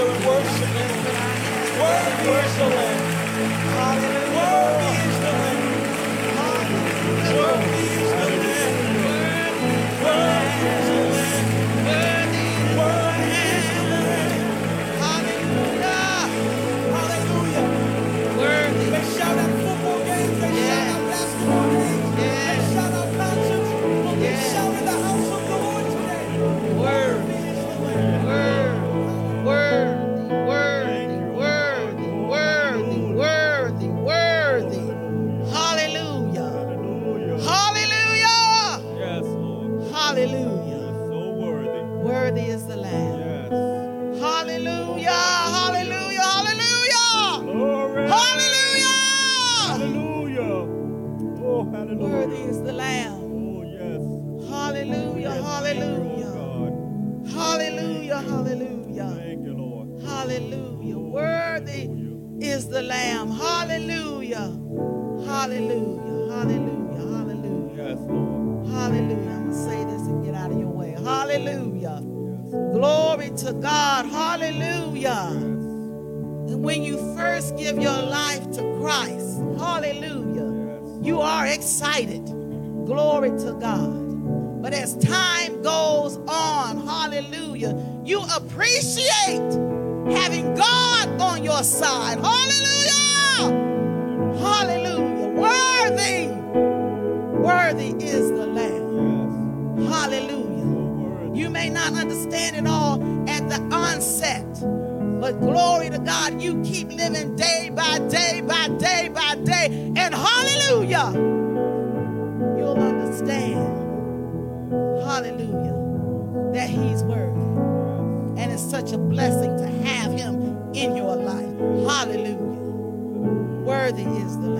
here and worship Him. Worthy is the Lamb. Worthy is the Lamb. Worthy is the Lamb. Worthy is the Lamb. Worthy is the Lamb. Hallelujah. Hallelujah. Worthy. They shout out football games. They shout out basketball games. They shout out concerts. They shout in the house of the Lord today. Worthy is the Lamb. Worthy. Hallelujah. Hallelujah. Yes, Lord. Hallelujah. So worthy. Worthy is the Lamb. Yes. Hallelujah. Hallelujah. Hallelujah. Glory. Hallelujah. Hallelujah. Oh, hallelujah. Worthy is the Lamb. Oh, yes. Hallelujah. Yes, Hallelujah. oh, God. Hallelujah. Hallelujah. Thank you, Lord. Hallelujah. Worthy is the Lamb. Hallelujah. Hallelujah. Hallelujah. Hallelujah. Yes, Lord. Hallelujah. I'm going to say this and get out of your way. Hallelujah. Glory to God. Hallelujah. And when you first give your life to Christ, hallelujah, you are excited. Glory to God. But as time goes on, hallelujah, you appreciate having God on your side. Hallelujah. Hallelujah. Worthy is the Lamb. Hallelujah. You may not understand it all at the onset, but glory to God, you keep living day by day by day by day, and hallelujah, you'll understand, hallelujah, that He's worthy. And it's such a blessing to have Him in your life. Hallelujah. Worthy is the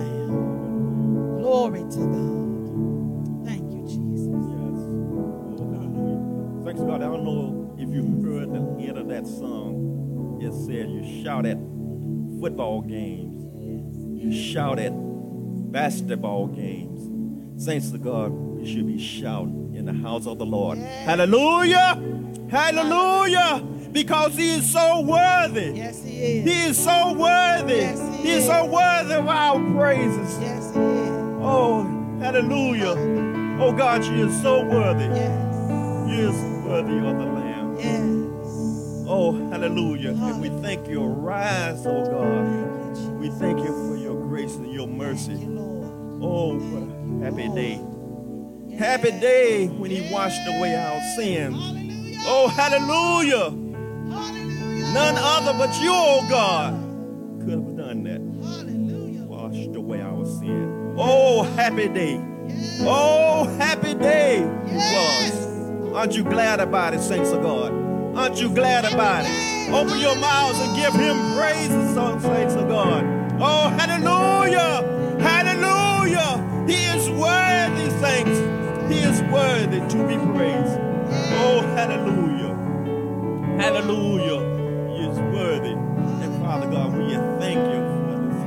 Lamb. Glory to God. Thank you, Jesus. Yes. Oh, hallelujah. Thanks God. I don't know if you heard the end of that song. It said you shout at football games. You shout at basketball games. Saints of God, we should be shouting in the house of the Lord. Yes. Hallelujah. Hallelujah. Because He is so worthy. Yes, He is. He is so worthy. Yes, He is so worthy of our praises. Yes, He is. Oh, hallelujah. Oh, God, you are so worthy. Yes. You are worthy of the Lamb. Yes. Oh, hallelujah. And we thank you. Arise, oh God. We thank you for your grace and your mercy. Thank you, Lord. Oh, what a happy day. Happy day when He washed away our sins. Hallelujah. Oh, hallelujah. Hallelujah. None other but you, oh God, could have done that. Hallelujah. Washed away our sin. Oh, happy day. Oh, happy day it was. Aren't you glad about it, saints of God? Aren't you glad about it? Open your mouths and give Him praises, saints of God. Oh, hallelujah. Hallelujah. He is worthy, saints. He is worthy to be praised. Oh, hallelujah. Hallelujah. He is worthy. And Father God, we thank you for this.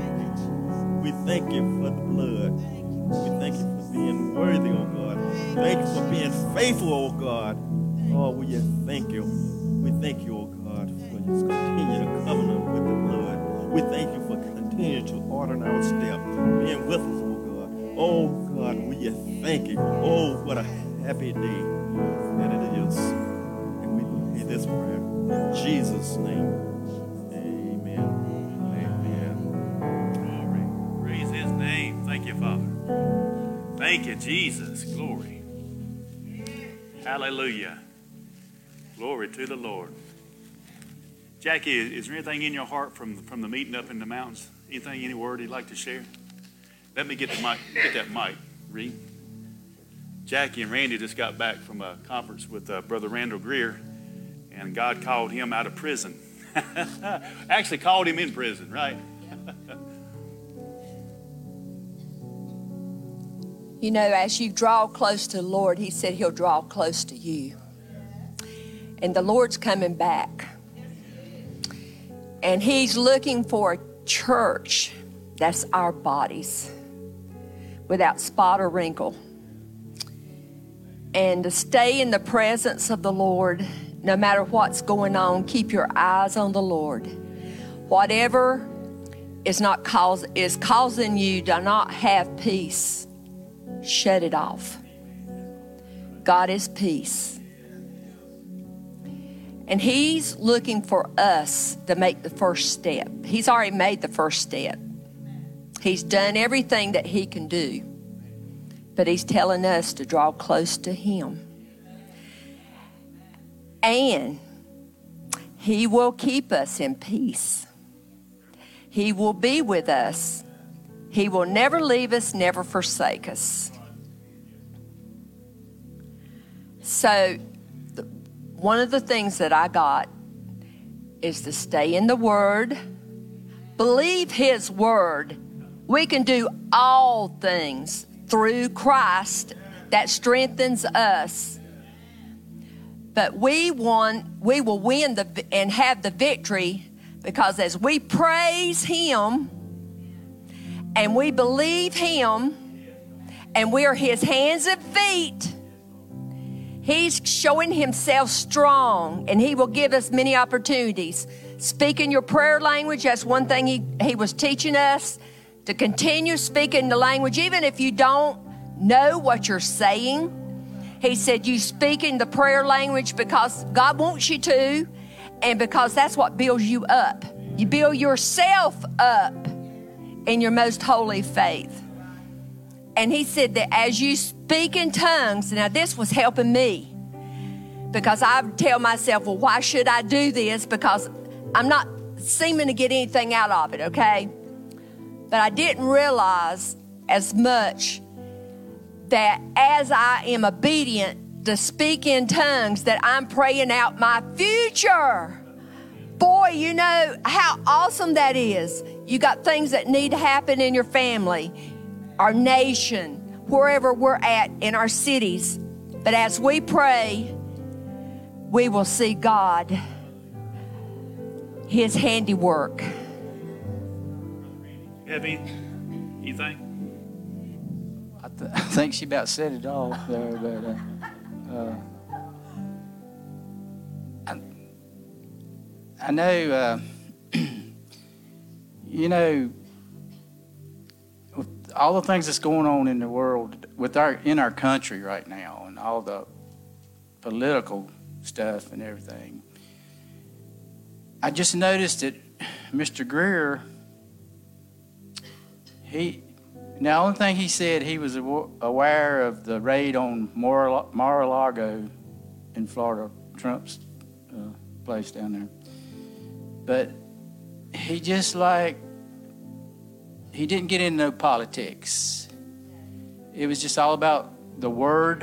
We thank you for the blood. We thank you for being worthy, oh God. Thank you for being faithful, oh God. Oh, we thank you. We thank you, oh God, for this continued covenant with the blood. We thank you for continuing to order our steps, being with us, oh God. Oh God, we thank you. Oh, what a happy day that it is. And we pray this prayer in Jesus' name. Amen. Amen. Glory. Praise His name. Thank you, Father. Thank you, Jesus. Glory. Hallelujah. Glory to the Lord. Jackie, is there anything in your heart from the meeting up in the mountains? Anything, any word you'd like to share? Let me get the mic. Get that mic, Reed. Jackie and Randy just got back from a conference with Brother Randall Greer, and God called him out of prison. Actually called him in prison, right? You know, as you draw close to the Lord, He said He'll draw close to you. And the Lord's coming back. And He's looking for a church that's our bodies, without spot or wrinkle. And to stay in the presence of the Lord no matter what's going on, keep your eyes on the Lord. Whatever is causing you to not have peace, shut it off. God is peace. And He's looking for us to make the first step. He's already made the first step. He's done everything that He can do. But He's telling us to draw close to Him. And He will keep us in peace. He will be with us. He will never leave us, never forsake us. So, one of the things that I got is to stay in the Word, believe His Word. We can do all things through Christ that strengthens us. But we will win and have the victory because as we praise Him and we believe Him and we are His hands and feet, He's showing Himself strong, and He will give us many opportunities. Speaking your prayer language, that's one thing He was teaching us, to continue speaking the language, even if you don't know what you're saying. He said you speak in the prayer language because God wants you to, and because that's what builds you up. You build yourself up in your most holy faith. And he said that as you speak in tongues, now this was helping me because I would tell myself, well, why should I do this? Because I'm not seeming to get anything out of it, okay? But I didn't realize as much that as I am obedient to speak in tongues, that I'm praying out my future. Boy, you know how awesome that is. You got things that need to happen in your family, our nation, wherever we're at in our cities. But as we pray, we will see God, His handiwork. Heavy, you think? I think she about said it all there, but I know, you know, with all the things that's going on in the world, in our country right now, and all the political stuff and everything, I just noticed that Mr. Greer, the only thing he said, he was aware of the raid on Mar-a-Lago in Florida, Trump's place down there. But he just he didn't get into politics. It was just all about the Word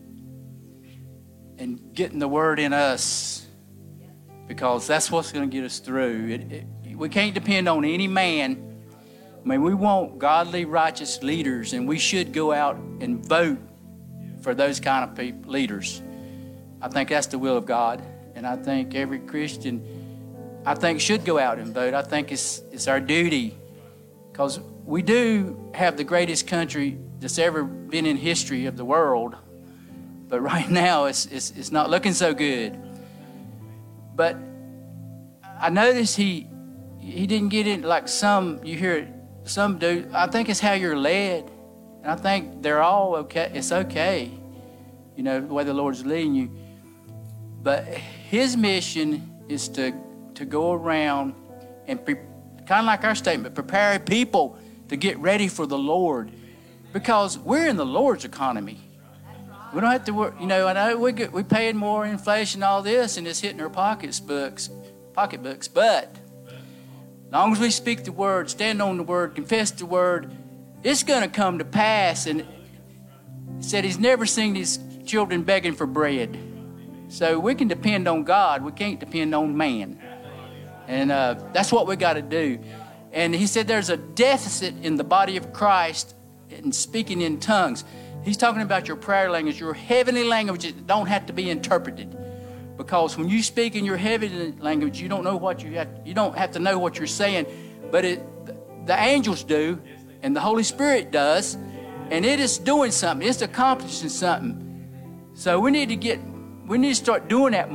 and getting the Word in us, because that's what's going to get us through. We can't depend on any man. I mean, we want godly, righteous leaders, and we should go out and vote for those kind of leaders. I think that's the will of God, and I think every Christian, should go out and vote. I think it's our duty, because we do have the greatest country that's ever been in history of the world, but right now it's not looking so good. But I noticed he didn't get in like some, you hear it, some do. I think it's how you're led. And I think they're all okay. It's okay, you know, the way the Lord's leading you. But his mission is to go around and kind of like our statement, prepare people to get ready for the Lord. Because we're in the Lord's economy. We don't have to work, you know, I know we paying more inflation, all this, and it's hitting our pocketbooks, but as long as we speak the Word, stand on the Word, confess the Word, it's going to come to pass. And he said He's never seen His children begging for bread. So we can depend on God. We can't depend on man. And that's what we got to do. And he said there's a deficit in the body of Christ in speaking in tongues. He's talking about your prayer language, your heavenly language that don't have to be interpreted. Because when you speak in your heavenly language, you don't know what you don't have to know what you're saying, but the angels do, and the Holy Spirit does, and it is doing something. It's accomplishing something. So we need to start doing that more.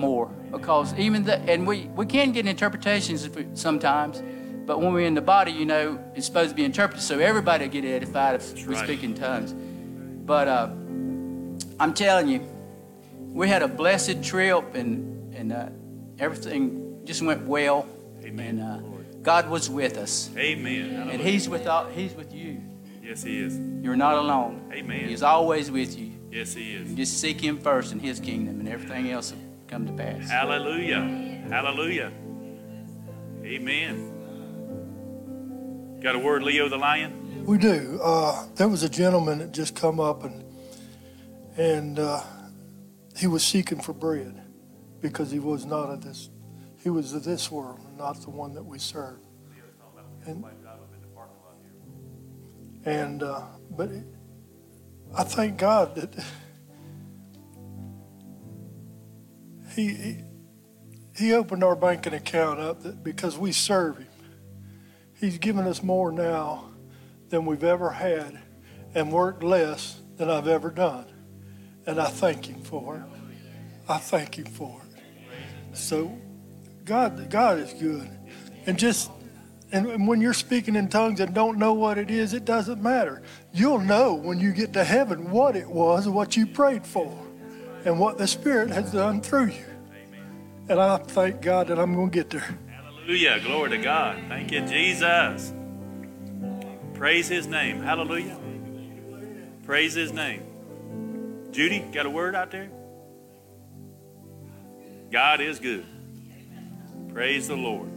Because and we can get interpretations sometimes, but when we're in the body, it's supposed to be interpreted so everybody get edified if we speak in tongues. But I'm telling you, we had a blessed trip, and everything just went well. Amen. And God was with us. Amen. Hallelujah. And He's with you. Yes, He is. You're not alone. Amen. He's always with you. Yes, He is. Just seek Him first in His kingdom, and everything else will come to pass. Hallelujah. Hallelujah. Amen. Got a word, Leo the Lion? We do. There was a gentleman that just come up and he was seeking for bread because he was not of this. He was of this world, not the one that we serve. But I thank God that He opened our banking account up because we serve Him. He's given us more now than we've ever had and worked less than I've ever done. And I thank Him for it. I thank Him for it. So God is good. And when you're speaking in tongues and don't know what it is, it doesn't matter. You'll know when you get to heaven what it was, what you prayed for, and what the Spirit has done through you. And I thank God that I'm going to get there. Hallelujah. Glory to God. Thank you, Jesus. Praise His name. Hallelujah. Praise His name. Judy, got a word out there? God is good. Praise the Lord.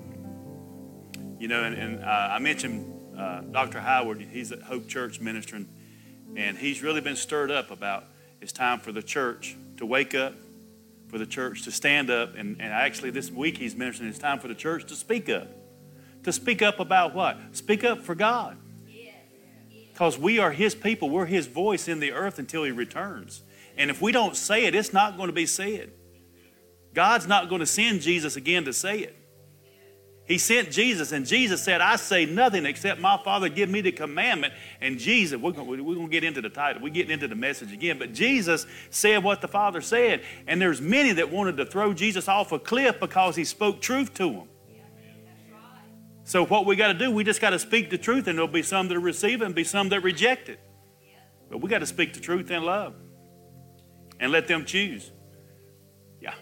I mentioned Dr. Howard. He's at Hope Church ministering, and he's really been stirred up about it's time for the church to wake up, for the church to stand up, and actually this week he's mentioning it's time for the church to speak up. To speak up about what? Speak up for God. Because we are His people. We're His voice in the earth until He returns. And if we don't say it, it's not going to be said. God's not going to send Jesus again to say it. He sent Jesus, and Jesus said, I say nothing except my Father give me the commandment. And Jesus, we're going to get into the title. We're getting into the message again. But Jesus said what the Father said. And there's many that wanted to throw Jesus off a cliff because He spoke truth to them. So what we got to do, we just got to speak the truth, and there'll be some that receive it and be some that reject it. But we got to speak the truth in love and let them choose. Yeah.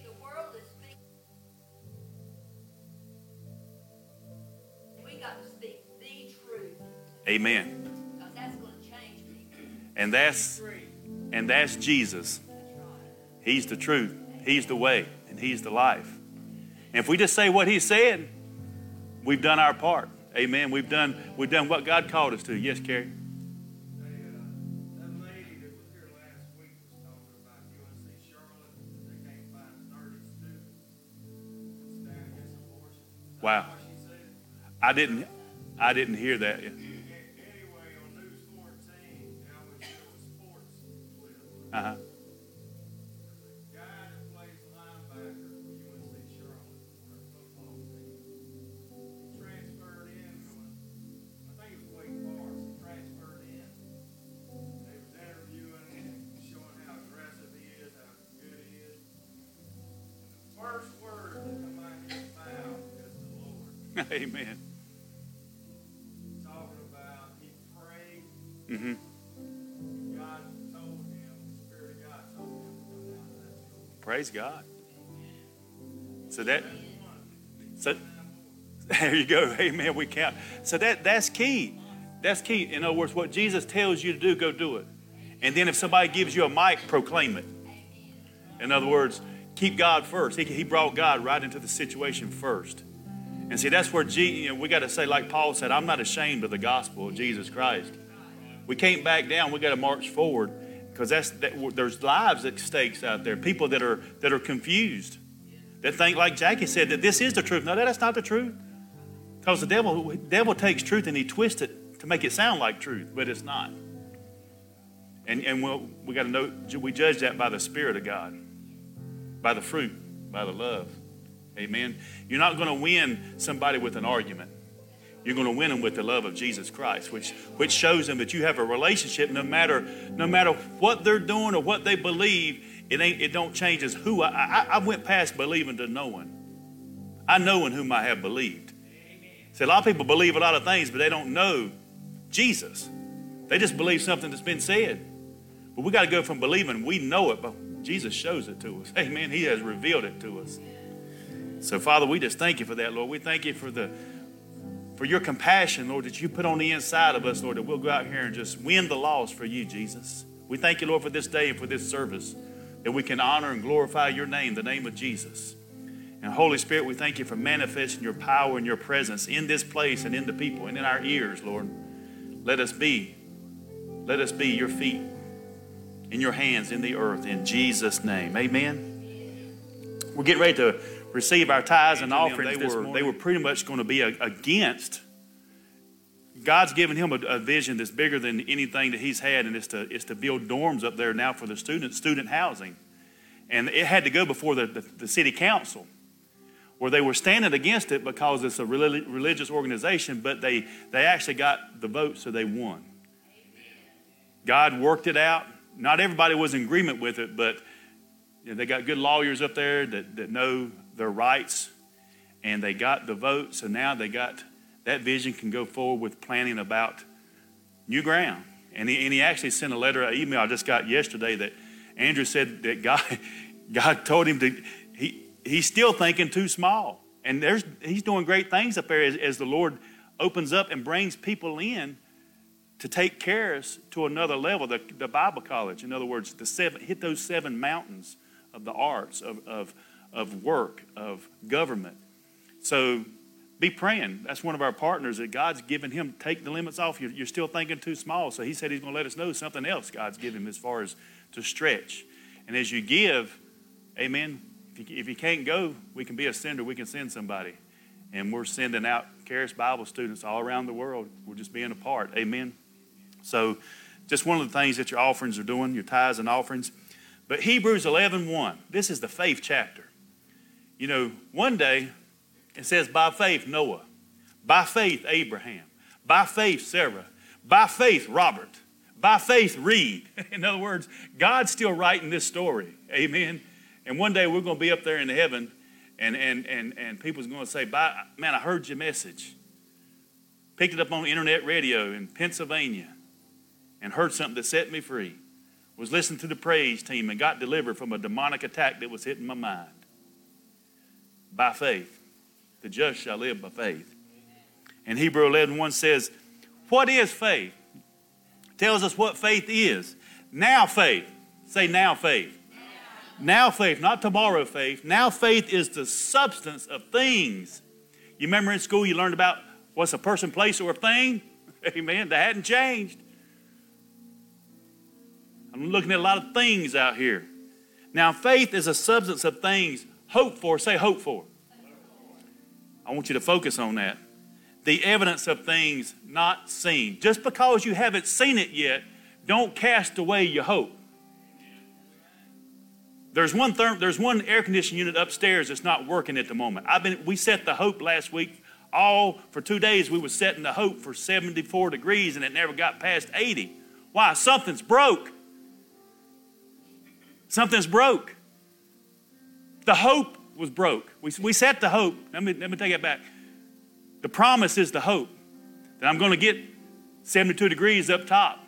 Amen. That's going to change people. And that's Jesus. He's the truth. He's the way, and He's the life. And if we just say what He said, we've done our part. Amen. We've done what God called us to. Yes, Carrie. That lady that was here last week was talking about UNC Charlotte. They can't find 30 students to stand against abortion. Wow. I didn't hear that. Anyway, on News 14, they always show a sports clip. Uh-huh. The guy that plays linebacker for UNC Charlotte, their football team, he transferred in from, I think it was Wake Forest, he transferred in. They was interviewing him, showing how aggressive he is, how good he is. And the first word that come out of his mouth is the Lord. Amen. Talking about he prayed. Mm-hmm. God told him, the Spirit of God told him to come down to that school. Praise God. So there you go. Amen. We count. So that's key. That's key. In other words, what Jesus tells you to do, go do it. And then if somebody gives you a mic, proclaim it. In other words, keep God first. He brought God right into the situation first. And see, that's where we got to say, like Paul said, I'm not ashamed of the gospel of Jesus Christ. We can't back down. We got to march forward because there's lives at stakes out there. People that are confused, that think, like Jackie said, that this is the truth. No, that's not the truth. Because the devil takes truth and he twists it to make it sound like truth, but it's not. And we got to know, we judge that by the Spirit of God, by the fruit, by the love. Amen. You're not going to win somebody with an argument. You're going to win them with the love of Jesus Christ, which shows them that you have a relationship no matter what they're doing or what they believe. it don't change us who I went past believing to knowing. I know in whom I have believed. See, a lot of people believe a lot of things, but they don't know Jesus. They just believe something that's been said. But we got to go from believing we know it, but Jesus shows it to us. Amen. He has revealed it to us. So, Father, we just thank you for that, Lord. We thank you for your compassion, Lord, that you put on the inside of us, Lord, that we'll go out here and just win the lost for you, Jesus. We thank you, Lord, for this day and for this service, that we can honor and glorify your name, the name of Jesus. And Holy Spirit, we thank you for manifesting your power and your presence in this place and in the people and in our ears, Lord. Let us be your feet in your hands in the earth in Jesus' name. Amen. We're getting ready to receive our tithes and offerings this morning. They were pretty much going to be against. God's given him a vision that's bigger than anything that he's had, and it's to build dorms up there now for the student housing. And it had to go before the city council, where they were standing against it because it's a religious organization, but they actually got the vote, so they won. God worked it out. Not everybody was in agreement with it, but they got good lawyers up there that know their rights, and they got the vote, so now that vision can go forward with planning about new ground. And he actually sent a letter, an email I just got yesterday that Andrew said that God told him he's still thinking too small. And he's doing great things up there as the Lord opens up and brings people in to take cares to another level, the Bible college. In other words, hit those 7 mountains of the arts, of work, of government. So be praying. That's one of our partners that God's given him. Take the limits off. You're still thinking too small. So he said he's going to let us know something else God's given him as far as to stretch. And as you give, amen, if you can't go, we can be a sender. We can send somebody. And we're sending out Charis Bible students all around the world. We're just being a part. Amen. So just one of the things that your offerings are doing, your tithes and offerings. But Hebrews 11:1, this is the faith chapter. You know, one day it says by faith Noah, by faith Abraham, by faith Sarah, by faith Robert, by faith Reed. In other words, God's still writing this story. Amen. And one day we're going to be up there in heaven and people's going to say, man, I heard your message. Picked it up on internet radio in Pennsylvania and heard something that set me free. Was listening to the praise team and got delivered from a demonic attack that was hitting my mind. By faith. The just shall live by faith. And Hebrews 11:1 says, what is faith? Tells us what faith is. Now faith. Say now faith. Now faith, not tomorrow faith. Now faith is the substance of things. You remember in school you learned about what's a person, place, or a thing? Amen. That hadn't changed. I'm looking at a lot of things out here. Now faith is a substance of things hoped for. Say hope for. I want you to focus on that. The evidence of things not seen. Just because you haven't seen it yet, don't cast away your hope. There's one air conditioning unit upstairs that's not working at the moment. We set the hope last week. For 2 days we were setting the hope for 74 degrees and it never got past 80. Why? Something's broke. Something's broke. The hope was broke. We set the hope. Let me take it back. The promise is the hope that I'm going to get 72 degrees up top.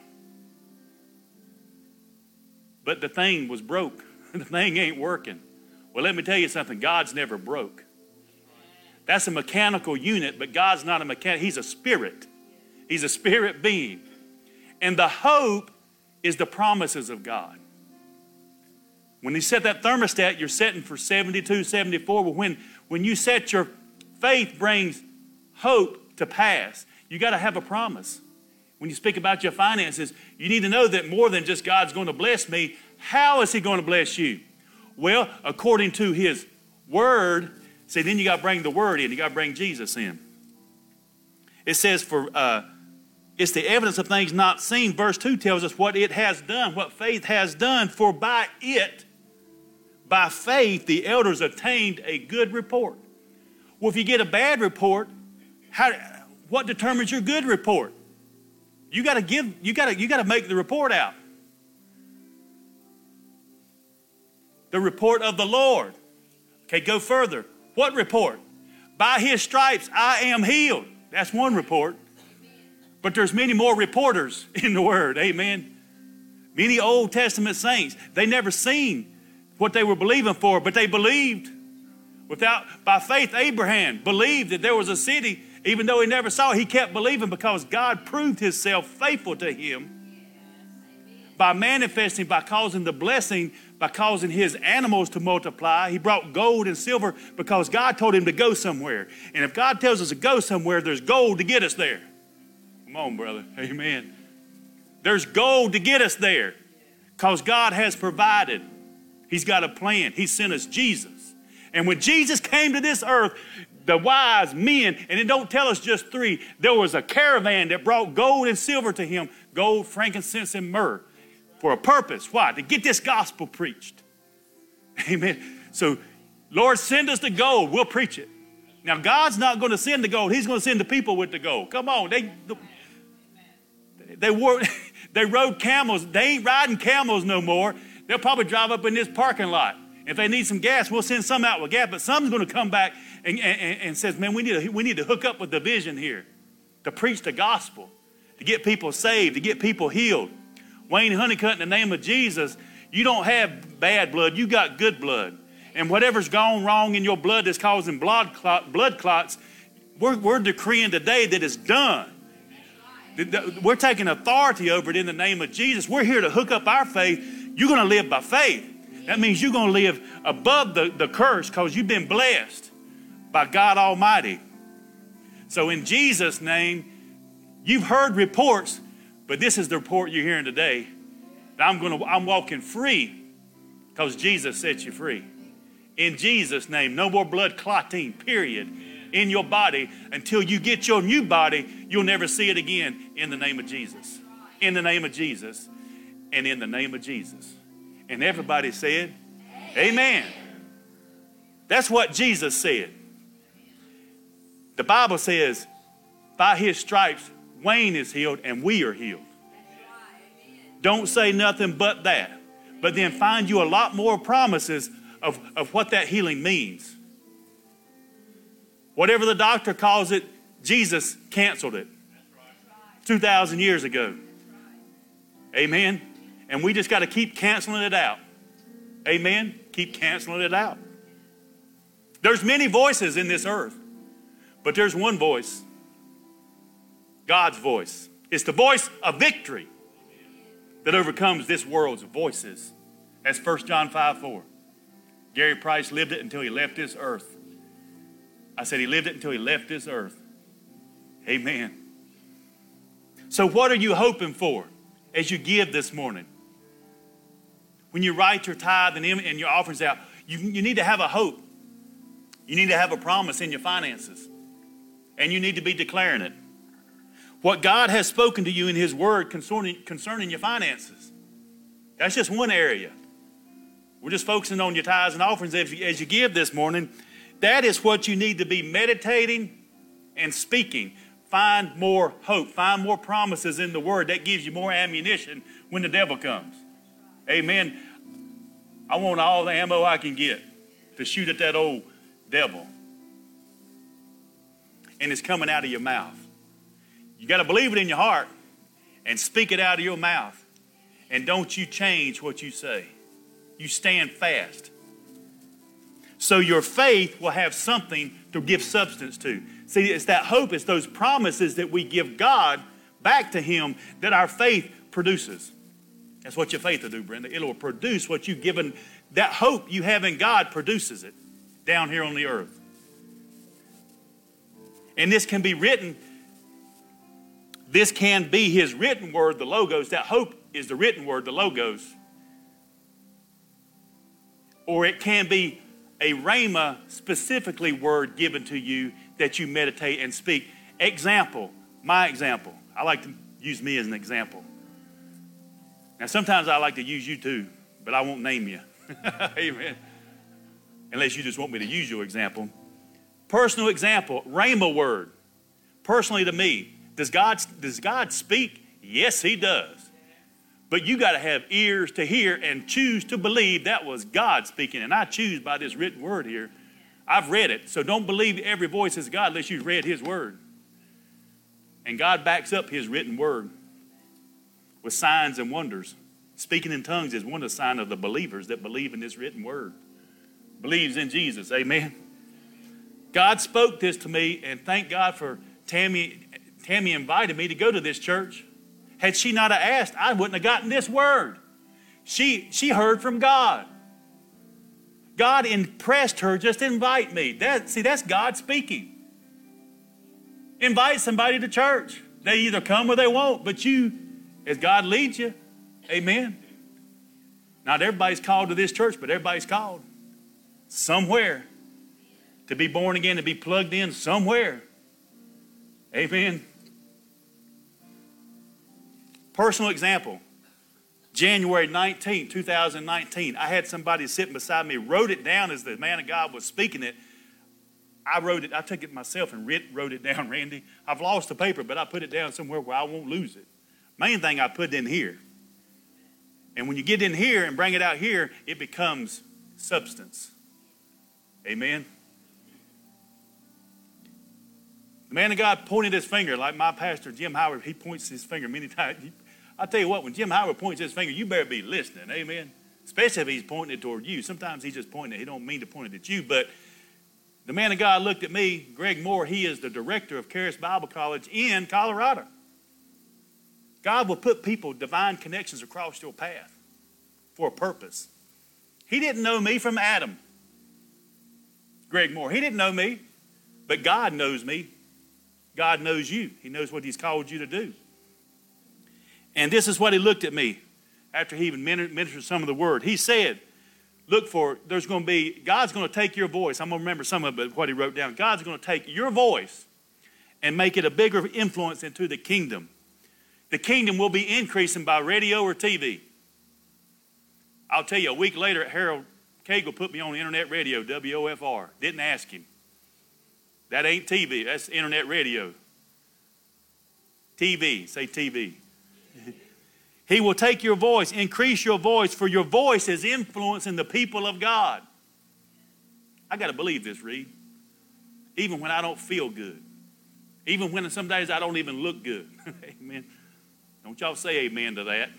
But the thing was broke. The thing ain't working. Well, let me tell you something. God's never broke. That's a mechanical unit, but God's not a mechanic. He's a spirit. He's a spirit being. And the hope is the promises of God. When you set that thermostat, you're setting for 72, 74. But when you set your faith brings hope to pass, you got to have a promise. When you speak about your finances, you need to know that more than just God's going to bless me, how is he going to bless you? Well, according to his word. See, then you got to bring the word in. You got to bring Jesus in. It says it's the evidence of things not seen. Verse 2 tells us what it has done, what faith has done. For by faith, the elders attained a good report. Well, if you get a bad report, what determines your good report? You got to make the report out. The report of the Lord. Okay, go further. What report? By his stripes I am healed. That's one report. But there's many more reporters in the word. Amen. Many Old Testament saints, they never seen what they were believing for, but they believed. By faith, Abraham believed that there was a city, even though he never saw it. He kept believing because God proved himself faithful to him by manifesting, by causing the blessing, by causing his animals to multiply. He brought gold and silver because God told him to go somewhere. And if God tells us to go somewhere, there's gold to get us there. Come on, brother. Amen. There's gold to get us there because God has provided. He's got a plan. He sent us Jesus. And when Jesus came to this earth, the wise men, and it don't tell us just three, there was a caravan that brought gold and silver to him, gold, frankincense, and myrrh, for a purpose. Why? To get this gospel preached. Amen. So, Lord, send us the gold. We'll preach it. Now, God's not going to send the gold. He's going to send the people with the gold. Come on. They rode camels. They ain't riding camels no more. They'll probably drive up in this parking lot. If they need some gas, we'll send some out with gas. But some's going to come back and says, man, we need to hook up with the vision here to preach the gospel, to get people saved, to get people healed. Wayne Honeycutt, in the name of Jesus, you don't have bad blood. You got good blood. And whatever's gone wrong in your blood that's causing blood clots, we're decreeing today that it's done. We're taking authority over it in the name of Jesus. We're here to hook up our faith. You're going to live by faith. That means you're going to live above the curse because you've been blessed by God Almighty. So in Jesus' name, you've heard reports, but this is the report you're hearing today. I'm walking free because Jesus set you free. In Jesus' name, no more blood clotting, period, in your body until you get your new body. You'll never see it again in the name of Jesus. In the name of Jesus. And in the name of Jesus. And everybody said, amen. That's what Jesus said. The Bible says, by his stripes, Wayne is healed and we are healed. Don't say nothing but that. But then find you a lot more promises of what that healing means. Whatever the doctor calls it, Jesus canceled it 2,000 years ago. Amen. And we just got to keep canceling it out. Amen. Keep canceling it out. There's many voices in this earth, but there's one voice. God's voice. It's the voice of victory that overcomes this world's voices. That's 1 John 5:4. Gary Price lived it until he left this earth. I said he lived it until he left this earth. Amen. So what are you hoping for as you give this morning? When you write your tithe and your offerings out, you need to have a hope. You need to have a promise in your finances. And you need to be declaring it. What God has spoken to you in his word concerning your finances. That's just one area. We're just focusing on your tithes and offerings as you give this morning. That is what you need to be meditating and speaking. Find more hope. Find more promises in the word. That gives you more ammunition when the devil comes. Amen. I want all the ammo I can get to shoot at that old devil. And it's coming out of your mouth. You got to believe it in your heart and speak it out of your mouth. And don't you change what you say. You stand fast. So your faith will have something to give substance to. See, it's that hope, it's those promises that we give God back to him that our faith produces. That's what your faith will do, Brenda. It will produce what you've given. That hope you have in God produces it down here on the earth. And this can be written. This can be his written word, the Logos. That hope is the written word, the Logos. Or it can be a rhema, specifically word given to you that you meditate and speak. Example, my example. I like to use me as an example. Now, sometimes I like to use you too, but I won't name you. Amen. Unless you just want me to use your example. Personal example, rhema word. Personally to me, does God speak? Yes, he does. But you got to have ears to hear and choose to believe that was God speaking. And I choose by this written word here. I've read it. So don't believe every voice is God unless you've read his word. And God backs up his written word with signs and wonders. Speaking in tongues is one of the signs of the believers that believe in this written word. Believes in Jesus. Amen. God spoke this to me, and thank God for Tammy. Tammy invited me to go to this church. Had she not have asked, I wouldn't have gotten this word. She heard from God. God impressed her just to invite me. That's God speaking. Invite somebody to church. They either come or they won't, but you, as God leads you, amen. Not everybody's called to this church, but everybody's called somewhere to be born again, to be plugged in somewhere. Amen. Personal example. January 19, 2019, I had somebody sitting beside me, wrote it down as the man of God was speaking it. I took it myself and wrote it down, Randy. I've lost the paper, but I put it down somewhere where I won't lose it. Main thing I put in here. And when you get in here and bring it out here, it becomes substance. Amen. The man of God pointed his finger, like my pastor, Jim Howard, he points his finger many times. I tell you what, when Jim Howard points his finger, you better be listening. Amen. Especially if he's pointing it toward you. Sometimes he's just pointing it. He don't mean to point it at you, but the man of God looked at me, Greg Moore. He is the director of Charis Bible College in Colorado. God will put people, divine connections across your path for a purpose. He didn't know me from Adam, Greg Moore. He didn't know me, but God knows me. God knows you. He knows what he's called you to do. And this is what he looked at me after he even ministered some of the word. He said, God's going to take your voice. I'm going to remember some of it, what he wrote down. God's going to take your voice and make it a bigger influence into the kingdom. The kingdom will be increasing by radio or TV. I'll tell you, a week later, Harold Cagle put me on internet radio, WOFR. Didn't ask him. That ain't TV. That's internet radio. TV. Say TV. He will take your voice, increase your voice, for your voice is influencing the people of God. I got to believe this, Reed. Even when I don't feel good. Even when some days I don't even look good. Amen. Don't y'all say amen to that.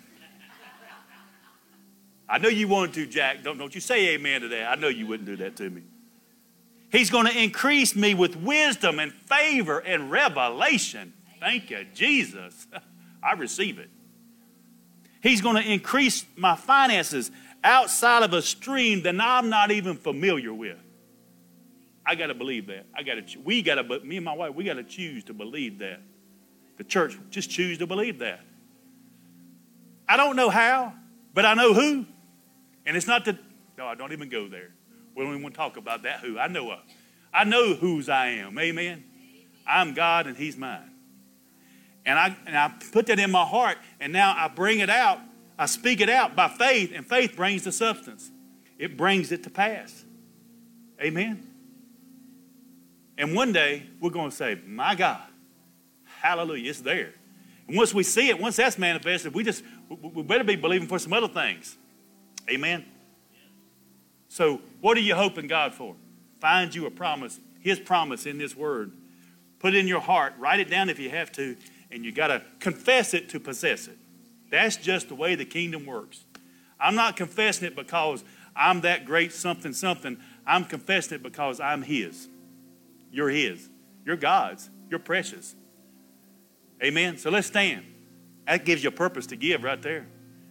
I know you wanted to, Jack. Don't you say amen to that. I know you wouldn't do that to me. He's going to increase me with wisdom and favor and revelation. Thank you, Jesus. I receive it. He's going to increase my finances outside of a stream that I'm not even familiar with. I got to believe that. Me and my wife, we got to choose to believe that. The church, just choose to believe that. I don't know how, but I know who. And it's not no, I don't even go there. We don't even want to talk about that who. I know whose I am. Amen. I'm God and he's mine. And I put that in my heart, and now I bring it out. I speak it out by faith, and faith brings the substance. It brings it to pass. Amen. And one day, we're going to say, my God, hallelujah, it's there. And once we see it, once that's manifested, we better be believing for some other things. Amen. So what are you hoping God for? Find you a promise, his promise in this word. Put it in your heart. Write it down if you have to. And you got to confess it to possess it. That's just the way the kingdom works. I'm not confessing it because I'm that great something. I'm confessing it because I'm his. You're his. You're God's. You're precious. Amen. So let's stand. That gives you a purpose to give right there.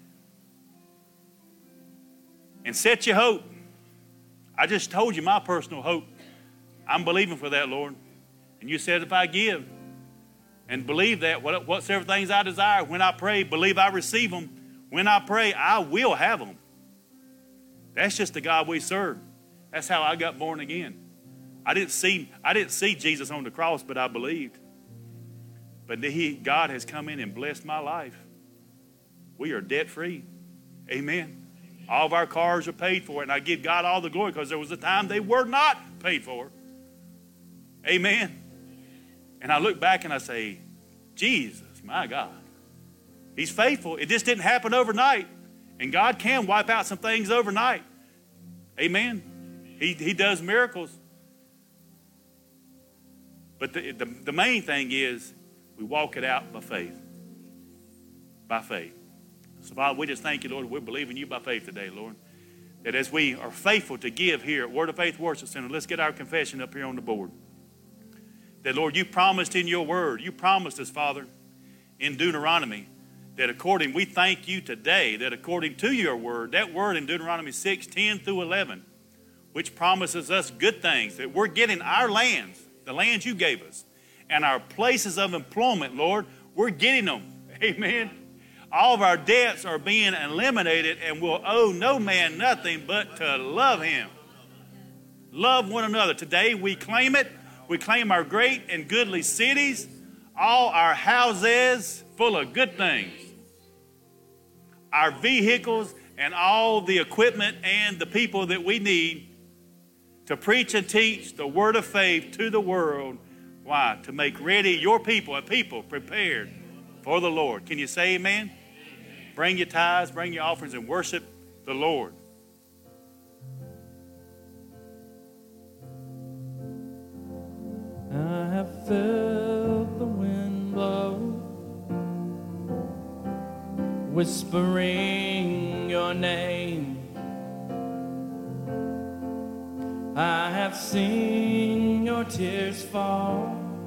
And set your hope. I just told you my personal hope. I'm believing for that, Lord. And you said if I give and believe that, whatsoever things I desire, when I pray, believe I receive them. When I pray, I will have them. That's just the God we serve. That's how I got born again. I didn't see Jesus on the cross, but I believed. But God has come in and blessed my life. We are debt free. Amen. All of our cars are paid for, and I give God all the glory because there was a time they were not paid for. Amen. And I look back and I say, Jesus, my God, He's faithful. It just didn't happen overnight. And God can wipe out some things overnight. Amen. He does miracles. But the main thing is we walk it out by faith. By faith. So, Father, we just thank you, Lord. We're believing you by faith today, Lord. That as we are faithful to give here at Word of Faith Worship Center, let's get our confession up here on the board. That, Lord, you promised in your word, you promised us, Father, in Deuteronomy, that we thank you today, that according to your word, that word in Deuteronomy 6:10 through 11, which promises us good things, that we're getting our lands, the lands you gave us, and our places of employment, Lord, we're getting them. Amen. All of our debts are being eliminated, and we'll owe no man nothing but to love him. Love one another. Today we claim it. We claim our great and goodly cities, all our houses full of good things, our vehicles and all the equipment and the people that we need to preach and teach the word of faith to the world. Why? To make ready your people, a people prepared for the Lord. Can you say amen? Bring your tithes, bring your offerings, and worship the Lord. I have felt the wind blow, whispering your name. I have seen your tears fall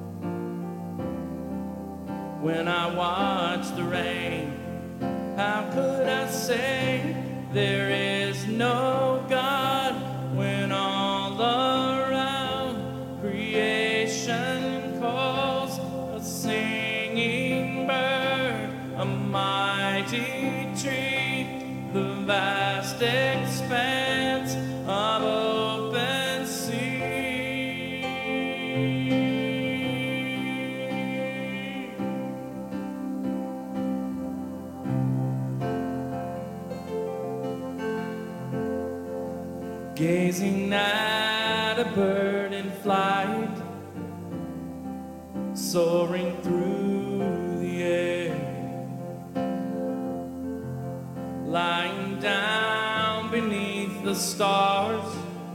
when I watch the rain. How could I say there is no God when all around creation calls a singing bird, a mighty tree, the vast expanse of open sea. Gazing at a bird in flight, soaring through the air, lying down beneath the stars,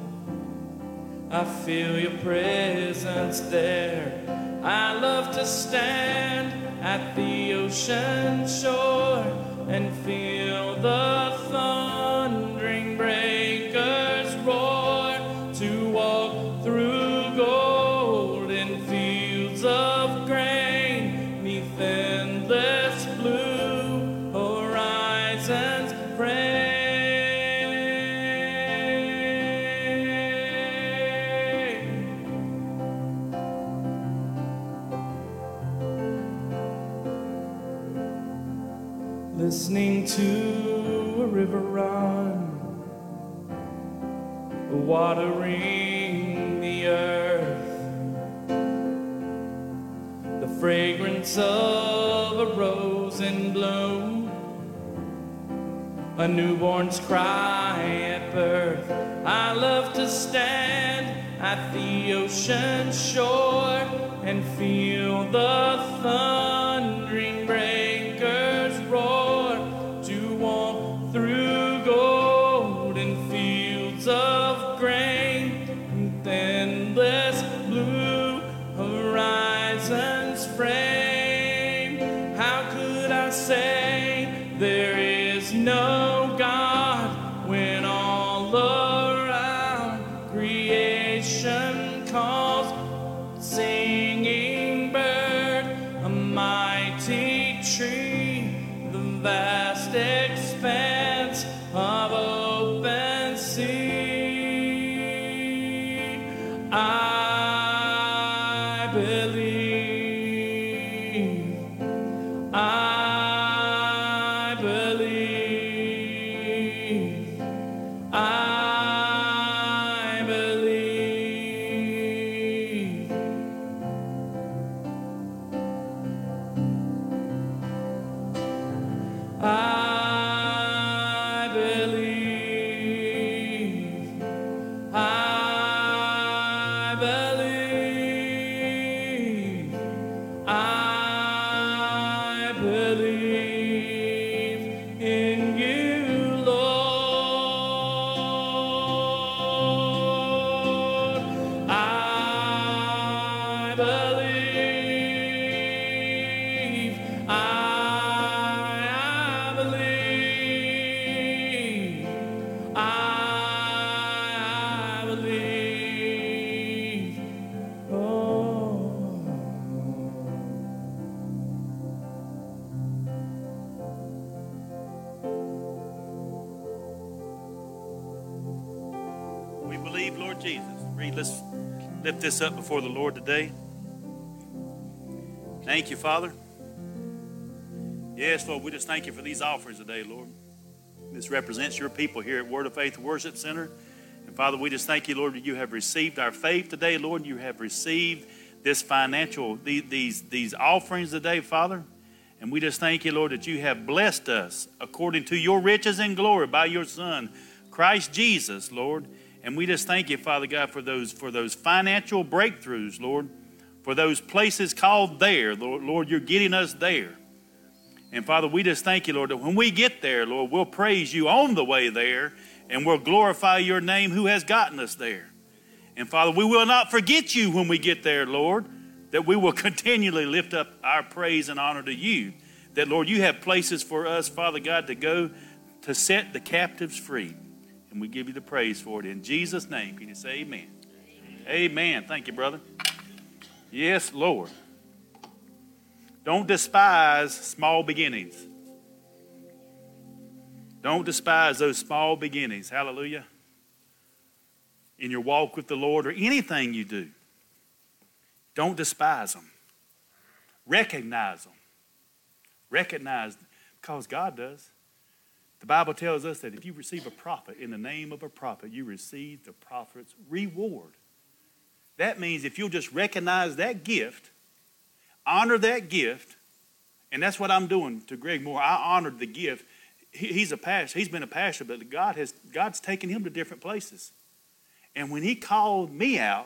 I feel your presence there. I love to stand at the ocean shore and feel the thundering breakers roar, to walk through golden fields of grain, 'neath endless blue horizons frame. Listening to a river run, watering the earth, the fragrance of a rose in bloom, a newborn's cry at birth. I love to stand at the ocean shore and feel the thundering breakers roar, to walk through golden fields of grain, with endless blue horizons frame. How could I say there is no God when all around creation calls a singing bird, a mighty tree, the vast expanse of open sea. I believe, I believe, I believe. I believe, I believe. We believe, Lord Jesus. Reed, let's lift this up before the Lord today. Thank you, Father. Yes, Lord, we just thank you for these offerings today, Lord. This represents your people here at Word of Faith Worship Center. And Father, we just thank you, Lord, that you have received our faith today, Lord. You have received this financial, these offerings today, Father. And we just thank you, Lord, that you have blessed us according to your riches and glory by your Son, Christ Jesus, Lord. And we just thank you, Father God, for those financial breakthroughs, Lord, for those places called there, Lord. Lord, you're getting us there. And Father, we just thank you, Lord, that when we get there, Lord, we'll praise you on the way there, and we'll glorify your name who has gotten us there. And Father, we will not forget you when we get there, Lord, that we will continually lift up our praise and honor to you. That, Lord, you have places for us, Father God, to go to set the captives free. And we give you the praise for it. In Jesus' name, can you say amen? Amen. Thank you, brother. Yes, Lord. Don't despise small beginnings. Don't despise those small beginnings. Hallelujah. In your walk with the Lord or anything you do. Don't despise them. Recognize them. Recognize, because God does. The Bible tells us that if you receive a prophet in the name of a prophet, you receive the prophet's reward. That means if you'll just recognize that gift, honor that gift, and that's what I'm doing to Greg Moore. I honored the gift. He's a pastor. He's been a pastor, but God's taken him to different places. And when he called me out,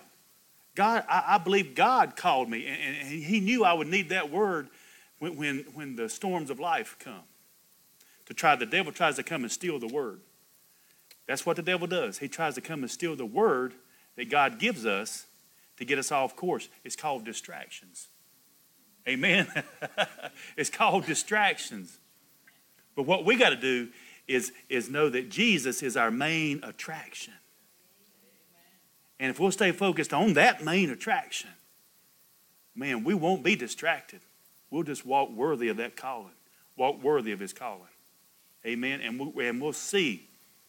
I believe God called me, and he knew I would need that word when the storms of life come. The devil tries to come and steal the word. That's what the devil does. He tries to come and steal the word that God gives us to get us off course. It's called distractions. Amen. It's called distractions. But what we got to do is know that Jesus is our main attraction. And if we'll stay focused on that main attraction, man, we won't be distracted. We'll just walk worthy of that calling. Walk worthy of his calling. Amen. And we'll see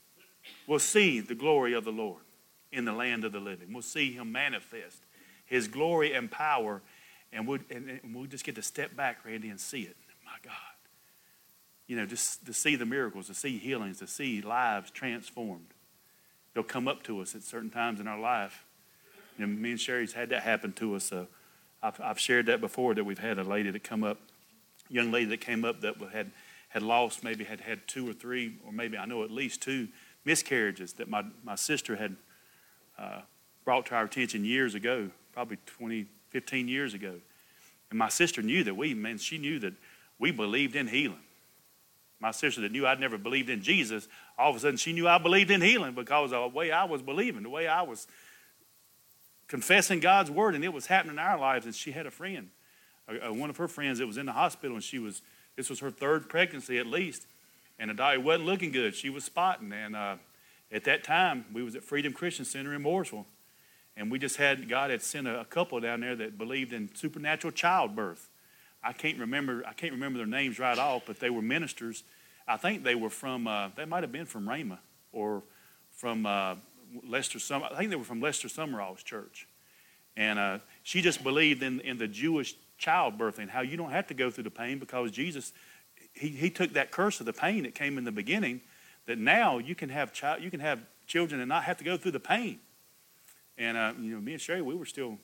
the glory of the Lord in the land of the living. We'll see him manifest his glory and power. And we'll just get to step back, Randy, and see it. My God. You know, just to see the miracles, to see healings, to see lives transformed. They'll come up to us at certain times in our life. You know, me and Sherry's had that happen to us. I've shared that before, that we've had a lady that come up, a young lady that came up that had lost, maybe had 2 or 3, or maybe I know at least 2 miscarriages that my sister had brought to our attention years ago, probably 15 years ago. And my sister knew that she knew that we believed in healing. My sister that knew I'd never believed in Jesus, all of a sudden she knew I believed in healing because of the way I was believing, the way I was confessing God's word, and it was happening in our lives. And she had a friend, one of her friends that was in the hospital, and this was her 3rd pregnancy at least, and the doctor wasn't looking good. She was spotting, and at that time, we was at Freedom Christian Center in Mooresville. And God had sent a couple down there that believed in supernatural childbirth. I can't remember their names right off, but they were ministers. I think they were they might have been from Rhema or from Lester. I think they were from Lester Summerall's church. And she just believed in the Jewish childbirth and how you don't have to go through the pain because Jesus, he took that curse of the pain that came in the beginning, that now you can have children and not have to go through the pain. And, me and Sherry, we were still,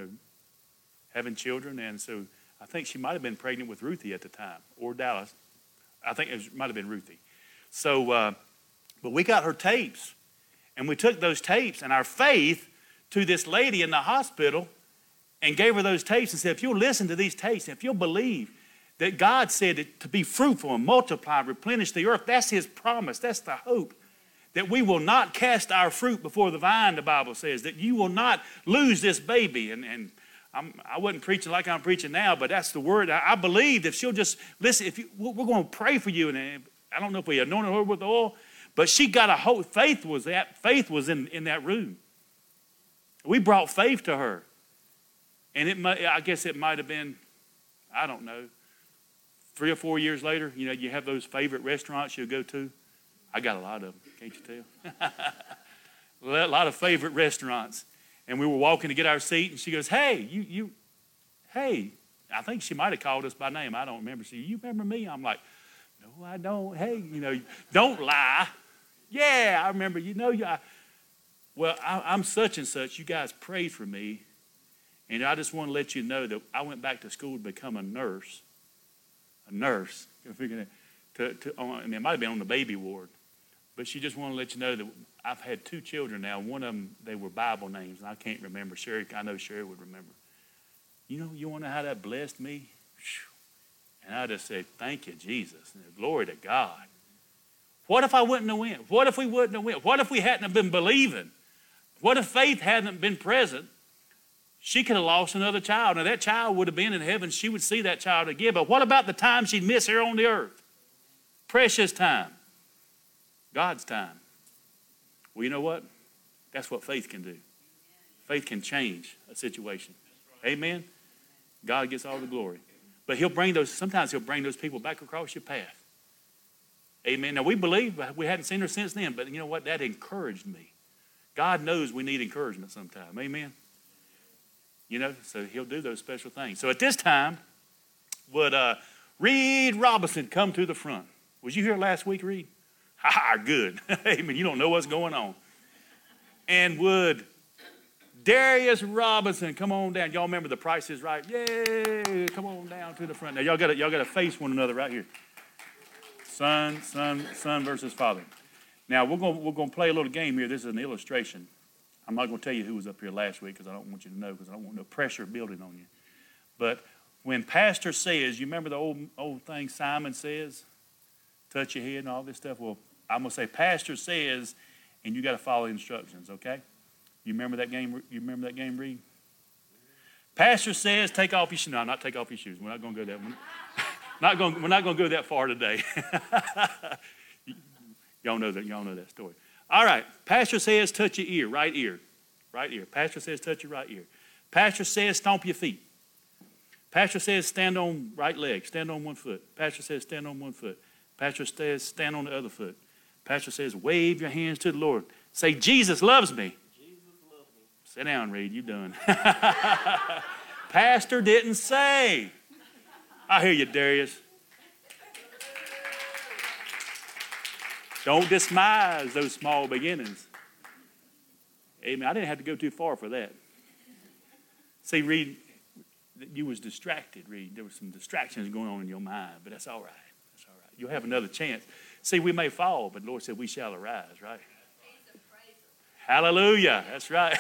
having children. And so I think she might have been pregnant with Ruthie at the time, or Dallas. I think it might have been Ruthie. So, but we got her tapes. And we took those tapes and our faith to this lady in the hospital and gave her those tapes and said, if you'll listen to these tapes, if you'll believe that God said it to be fruitful and multiply, replenish the earth, that's his promise. That's the hope. That we will not cast our fruit before the vine, the Bible says. That you will not lose this baby. And I wasn't preaching like I'm preaching now, but that's the word. I believe if she'll just listen, we're going to pray for you. And I don't know if we anointed her with oil, but she got a whole, faith was in that room. We brought faith to her. And I guess it might have been, I don't know, 3 or 4 years later, you have those favorite restaurants you go to. I got a lot of them, can't you tell? A a lot of favorite restaurants. And we were walking to get our seat, and she goes, hey, hey. I think she might have called us by name. I don't remember. She, you remember me? I'm like, no, I don't. Hey, don't lie. Yeah, I remember. Well, I'm such and such. You guys prayed for me. And I just want to let you know that I went back to school to become a nurse. A nurse. And it might have been on the baby ward. But she just wanted to let you know that I've had 2 children now. One of them, they were Bible names, and I can't remember. Sherry, I know Sherry would remember. You want to know how that blessed me? And I just said, thank you, Jesus. And glory to God. What if I wouldn't have went? What if we wouldn't have went? What if we hadn't have been believing? What if faith hadn't been present? She could have lost another child. Now, that child would have been in heaven. She would see that child again. But what about the time she'd miss here on the earth? Precious time. God's time. Well, you know what? That's what faith can do. Faith can change a situation. Amen? God gets all the glory. But sometimes he'll bring those people back across your path. Amen. Now, we believe, we hadn't seen her since then, but you know what? That encouraged me. God knows we need encouragement sometime. Amen. So he'll do those special things. So at this time, would Reed Robinson come to the front? Was you here last week, Reed? Ha, good. Amen. You don't know what's going on. And would Darius Robinson come on down? Y'all remember The Price is Right? Yay! Come on down to the front. Now y'all got to face one another right here. Son versus father. Now we're going to play a little game here. This is an illustration. I'm not going to tell you who was up here last week because I don't want you to know, because I don't want no pressure building on you. But when pastor says, you remember the old thing Simon says, touch your head and all this stuff? Well, I'm going to say pastor says, and you got to follow the instructions, okay? You remember that game? You remember that game, Reed? Pastor says, take off your shoes. No, not take off your shoes. We're not going to go that one. We're not going to go that far today. Y'all know that story. All right. Pastor says, touch your ear, right ear. Right ear. Pastor says, touch your right ear. Pastor says, stomp your feet. Pastor says, stand on right leg. Stand on one foot. Pastor says, stand on one foot. Pastor says, stand on the other foot. Pastor says, wave your hands to the Lord. Say, Jesus loves me. Sit down, Reed. You done. Pastor didn't say. I hear you, Darius. Don't despise those small beginnings. Amen. I didn't have to go too far for that. See, Reed, you was distracted, Reed. There were some distractions going on in your mind, but that's all right. That's all right. You'll have another chance. See, we may fall, but the Lord said we shall arise, right? Hallelujah. That's right.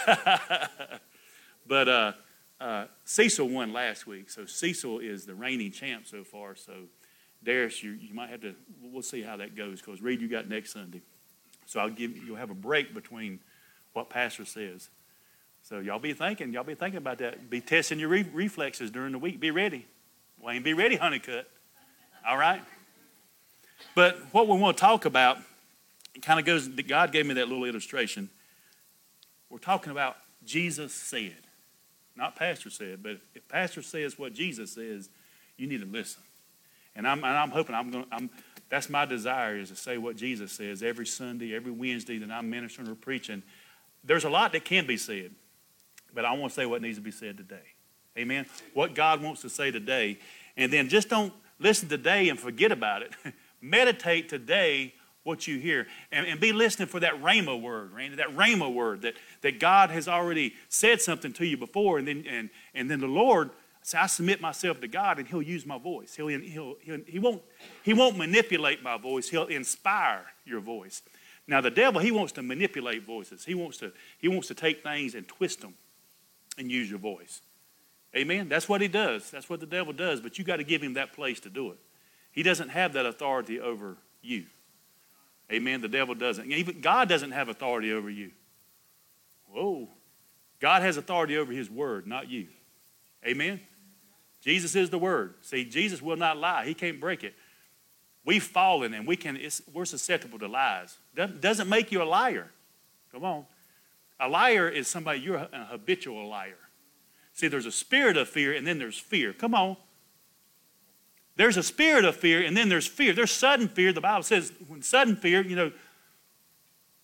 But Cecil won last week. So Cecil is the reigning champ so far. So Darius, you might have to, we'll see how that goes, because Reed, you got next Sunday. So you'll have a break between what pastor says. So y'all be thinking about that. Be testing your reflexes during the week. Be ready. Wayne, be ready, Honeycutt. All right? But what we want to talk about, it kind of goes, God gave me that little illustration. We're talking about Jesus said. Not pastor said, but if pastor says what Jesus says, you need to listen. And I'm hoping that's my desire, is to say what Jesus says every Sunday, every Wednesday that I'm ministering or preaching. There's a lot that can be said, but I want to say what needs to be said today. Amen? What God wants to say today. And then just don't listen today and forget about it. Meditate today what you hear. And be listening for that rhema word, Randy, that rhema word that God has already said something to you before. And then the Lord, say, I submit myself to God, and he'll use my voice. He won't manipulate my voice. He'll inspire your voice. Now, the devil, he wants to manipulate voices. He wants to take things and twist them and use your voice. Amen? That's what he does. That's what the devil does. But you got to give him that place to do it. He doesn't have that authority over you. Amen? The devil doesn't. Even God doesn't have authority over you. Whoa. God has authority over his word, not you. Amen? Jesus is the word. See, Jesus will not lie. He can't break it. We've fallen, and we're susceptible to lies. Doesn't make you a liar. Come on. A liar is somebody, you're a habitual liar. See, there's a spirit of fear, and then there's fear. Come on. There's a spirit of fear, and then there's fear. There's sudden fear. The Bible says when sudden fear,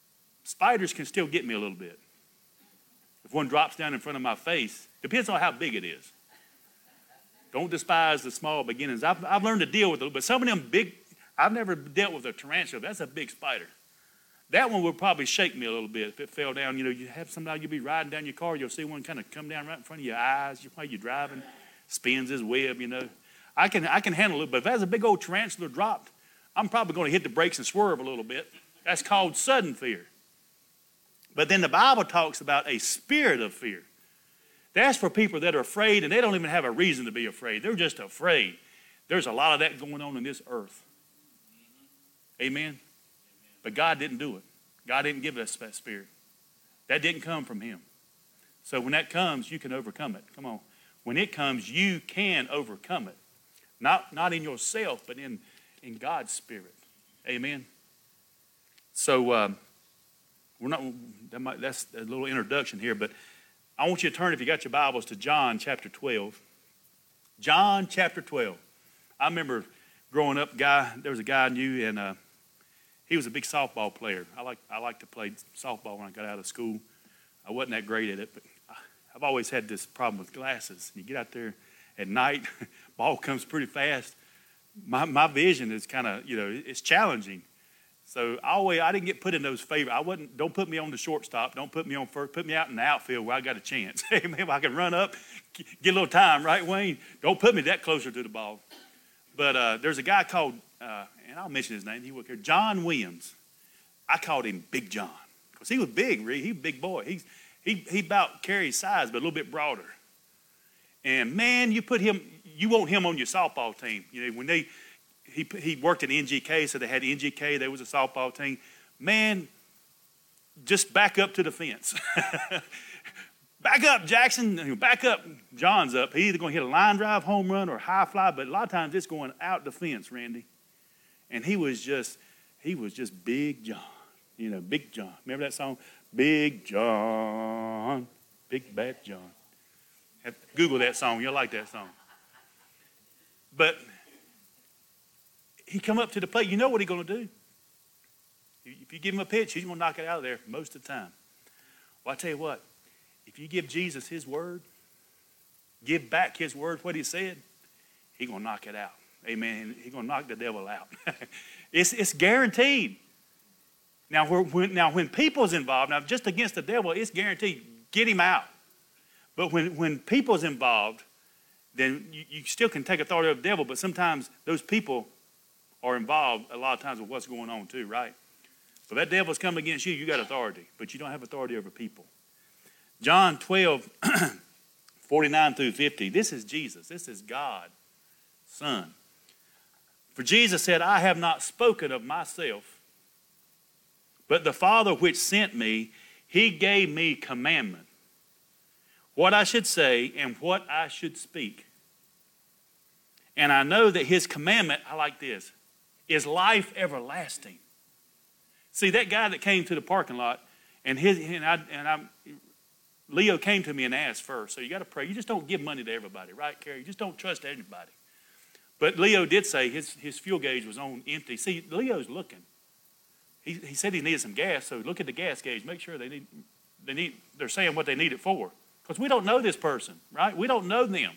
spiders can still get me a little bit. If one drops down in front of my face, depends on how big it is. Don't despise the small beginnings. I've learned to deal with it, but some of them big, I've never dealt with a tarantula. That's a big spider. That one would probably shake me a little bit if it fell down. You know, you have somebody, you'll be riding down your car, you'll see one kind of come down right in front of your eyes while you're driving, spins his web, you know. I can handle it, but if that's a big old tarantula dropped, I'm probably going to hit the brakes and swerve a little bit. That's called sudden fear. But then the Bible talks about a spirit of fear. That's for people that are afraid, and they don't even have a reason to be afraid. They're just afraid. There's a lot of that going on in this earth. Amen? But God didn't do it. God didn't give us that spirit. That didn't come from him. So when that comes, you can overcome it. Come on. When it comes, you can overcome it. Not in yourself, but in God's spirit. Amen? So that's a little introduction here, but I want you to turn, if you got your Bibles, to John chapter 12. John chapter 12. I remember growing up, there was a guy I knew, and he was a big softball player. I liked to play softball when I got out of school. I wasn't that great at it, but I've always had this problem with glasses. You get out there at night, ball comes pretty fast. My vision is kind of, it's challenging. So I didn't get put in those favor. Don't put me on the shortstop. Don't put me on first. Put me out in the outfield where I got a chance. Maybe I can run up, get a little time, right, Wayne? Don't put me that closer to the ball. But there's a guy called, and I'll mention his name. He worked here, John Williams. I called him Big John because he was big. He was a big boy. He about Carrie's size, but a little bit broader. And man, you want him on your softball team. When he worked at NGK, so they had NGK. There was a softball team. Man, just back up to the fence. Back up, Jackson. Back up. John's up. He's either going to hit a line drive, home run, or high fly, but a lot of times it's going out the fence, Randy. And he was just Big John. Big John. Remember that song? Big John. Big Bad John. Google that song. You'll like that song. But he come up to the plate. You know what he's going to do? If you give him a pitch, he's going to knock it out of there most of the time. Well, I tell you what. If you give Jesus his word, give back his word, what he said, he's going to knock it out. Amen. He's going to knock the devil out. It's guaranteed. Now, when people's involved, now just against the devil, it's guaranteed. Get him out. But when people's involved, then you still can take authority of the devil, but sometimes those people are involved a lot of times with what's going on too, right? So that devil's coming against you, you got authority, but you don't have authority over people. John 12, 49 through 50. This is Jesus. This is God, Son. For Jesus said, I have not spoken of myself, but the Father which sent me, he gave me commandment, what I should say and what I should speak. And I know that his commandment, I like this, is life everlasting. See, that guy that came to the parking lot, Leo came to me and asked first. So you got to pray. You just don't give money to everybody, right, Carrie? You just don't trust anybody. But Leo did say his fuel gauge was on empty. See, Leo's looking. He said he needed some gas, so look at the gas gauge. Make sure they're saying what they need it for. Because we don't know this person, right? We don't know them.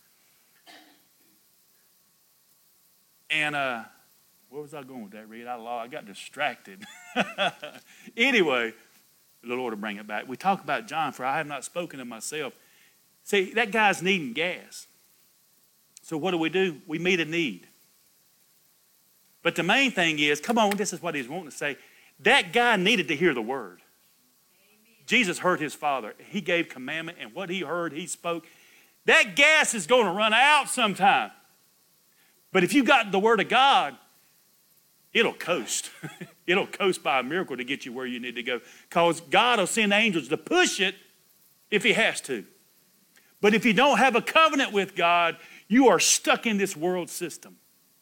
And where was I going with that, Reed? I got distracted. Anyway, the Lord will bring it back. We talk about John, for I have not spoken of myself. See, that guy's needing gas. So what do? We meet a need. But the main thing is, come on, this is what he's wanting to say. That guy needed to hear the word. Amen. Jesus heard his Father. He gave commandment, and what he heard, he spoke. That gas is going to run out sometime. But if you got the word of God, it'll coast. It'll coast by a miracle to get you where you need to go. Because God will send angels to push it if he has to. But if you don't have a covenant with God, you are stuck in this world system.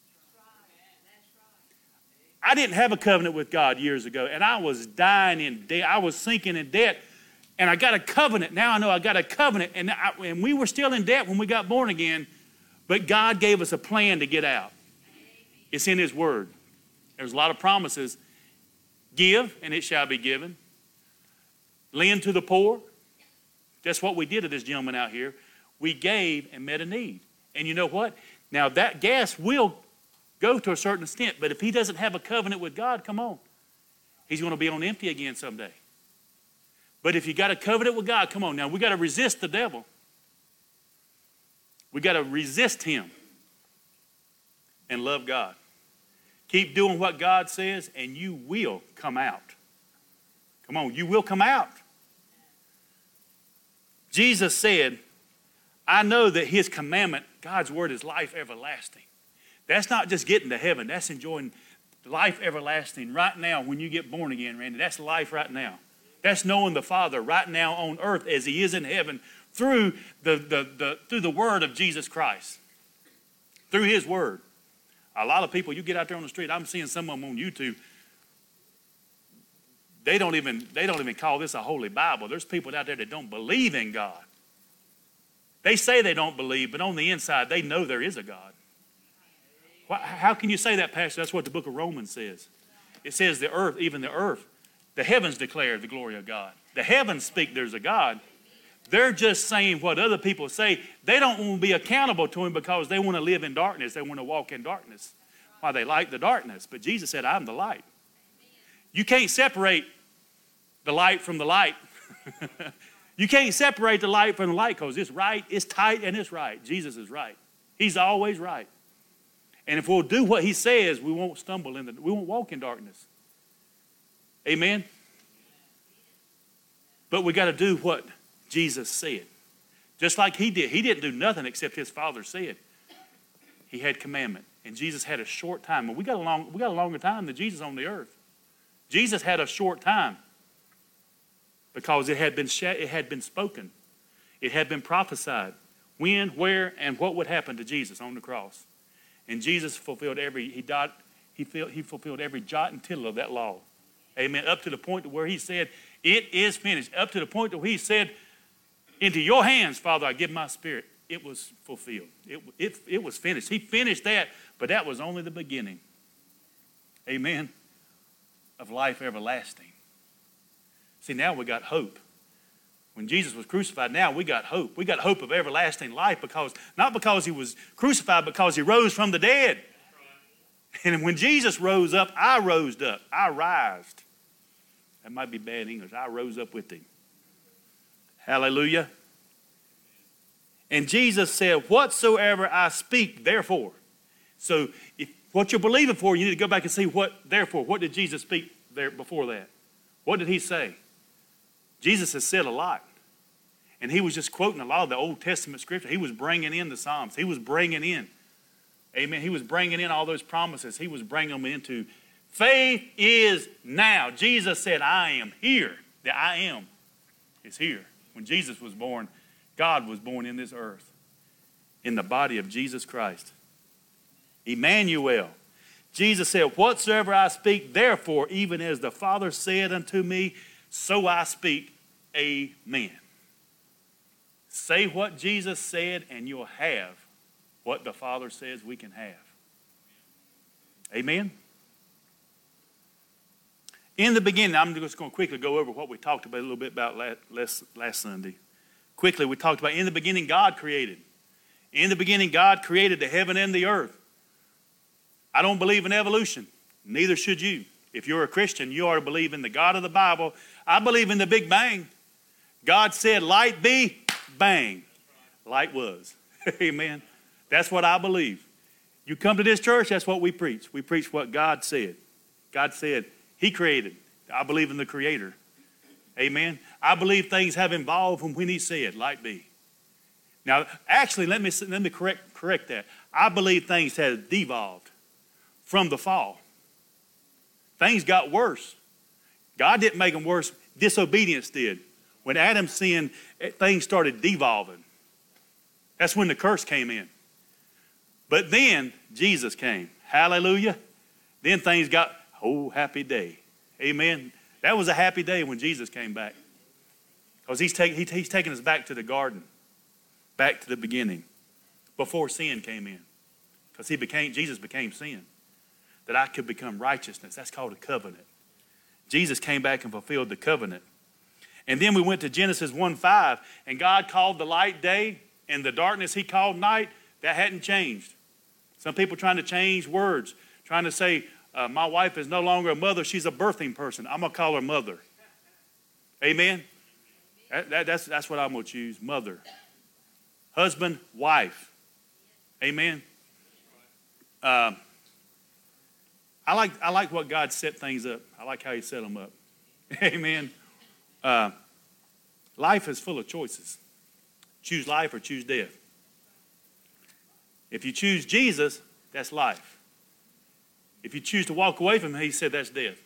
I didn't have a covenant with God years ago, and I was dying in debt. I was sinking in debt, and I got a covenant. Now I know I got a covenant, and we were still in debt when we got born again, but God gave us a plan to get out. It's in his word. There's a lot of promises. Give, and it shall be given. lend to the poor. That's what we did to this gentleman out here. We gave and met a need. And you know what? Now that gas will go to a certain extent, but if he doesn't have a covenant with God, come on. He's going to be on empty again someday. But if you got a covenant with God, come on. Now we got to resist the devil. We got to resist him and love God. Keep doing what God says and you will come out. Come on, you will come out. Jesus said, I know that his commandment, God's word, is life everlasting. That's not just getting to heaven. That's enjoying life everlasting right now when you get born again, Randy. That's life right now. That's knowing the Father right now on earth as he is in heaven through the word of Jesus Christ. Through his word. A lot of people, you get out there on the street, I'm seeing some of them on YouTube. They don't even call this a holy Bible. There's people out there that don't believe in God. They say they don't believe, but on the inside, they know there is a God. How can you say that, Pastor? That's what the book of Romans says. It says the earth, even the earth, the heavens declare the glory of God. The heavens speak there's a God. They're just saying what other people say. They don't want to be accountable to him because they want to live in darkness. They want to walk in darkness. Why they like the darkness. But Jesus said, I'm the light. You can't separate the light from the light. You can't separate the light from the light because it's right, it's tight, and it's right. Jesus is right. He's always right. And if we'll do what he says, we won't we won't walk in darkness. Amen? But we got to do what Jesus said. Just like he did. He didn't do nothing except his Father said. He had commandment. And Jesus had a short time. And we got a longer time than Jesus on the earth. Jesus had a short time. Because it had been spoken. It had been prophesied. When, where, and what would happen to Jesus on the cross. And Jesus fulfilled he fulfilled every jot and tittle of that law. Amen. Up to the point to where he said, it is finished. Up to the point to where he said, into your hands, Father, I give my spirit. It was fulfilled. It was finished. He finished that, but that was only the beginning. Amen. Of life everlasting. See, now we got hope. When Jesus was crucified, now we got hope. We got hope of everlasting life not because he was crucified, because he rose from the dead. And when Jesus rose up, I rose up. I rised. That might be bad English. I rose up with him. Hallelujah. And Jesus said, whatsoever I speak, therefore. So what you're believing for, you need to go back and see what did Jesus speak there before that? What did he say? Jesus has said a lot. And he was just quoting a lot of the Old Testament scripture. He was bringing in the Psalms. He was bringing in. Amen. He was bringing in all those promises. He was bringing them into faith is now. Jesus said, I am here. The I am is here. When Jesus was born, God was born in this earth in the body of Jesus Christ. Emmanuel. Jesus said, whatsoever I speak, therefore, even as the Father said unto me, so I speak. Amen. Say what Jesus said and you'll have what the Father says we can have. Amen. In the beginning, I'm just going to quickly go over what we talked about a little bit about last Sunday. Quickly, we talked about in the beginning God created. In the beginning God created the heaven and the earth. I don't believe in evolution. Neither should you. If you're a Christian, you ought to believe in the God of the Bible. I believe in the Big Bang. God said, light be, bang. Light was. Amen. That's what I believe. You come to this church, that's what we preach. We preach what God said. God said, he created. I believe in the Creator. Amen. I believe things have evolved from when he said, light be. Now, actually, let me correct that. I believe things have devolved from the fall. Things got worse. God didn't make them worse. Disobedience did. When Adam sinned, things started devolving. That's when the curse came in. But then Jesus came. Hallelujah. Then things got, oh, happy day. Amen. That was a happy day when Jesus came back. Because he's taking us back to the garden. Back to the beginning. Before sin came in. Because Jesus became sin. That I could become righteousness. That's called a covenant. Jesus came back and fulfilled the covenant. And then we went to Genesis 1:5, and God called the light day, and the darkness he called night. That hadn't changed. Some people trying to change words, trying to say, my wife is no longer a mother, she's a birthing person. I'm going to call her mother. Amen? That's what I'm going to choose, mother. Husband, wife. Amen? I like what God set things up. I like how he set them up. Amen? Life is full of choices. Choose life or choose death. If you choose Jesus, that's life. If you choose to walk away from him, he said that's death.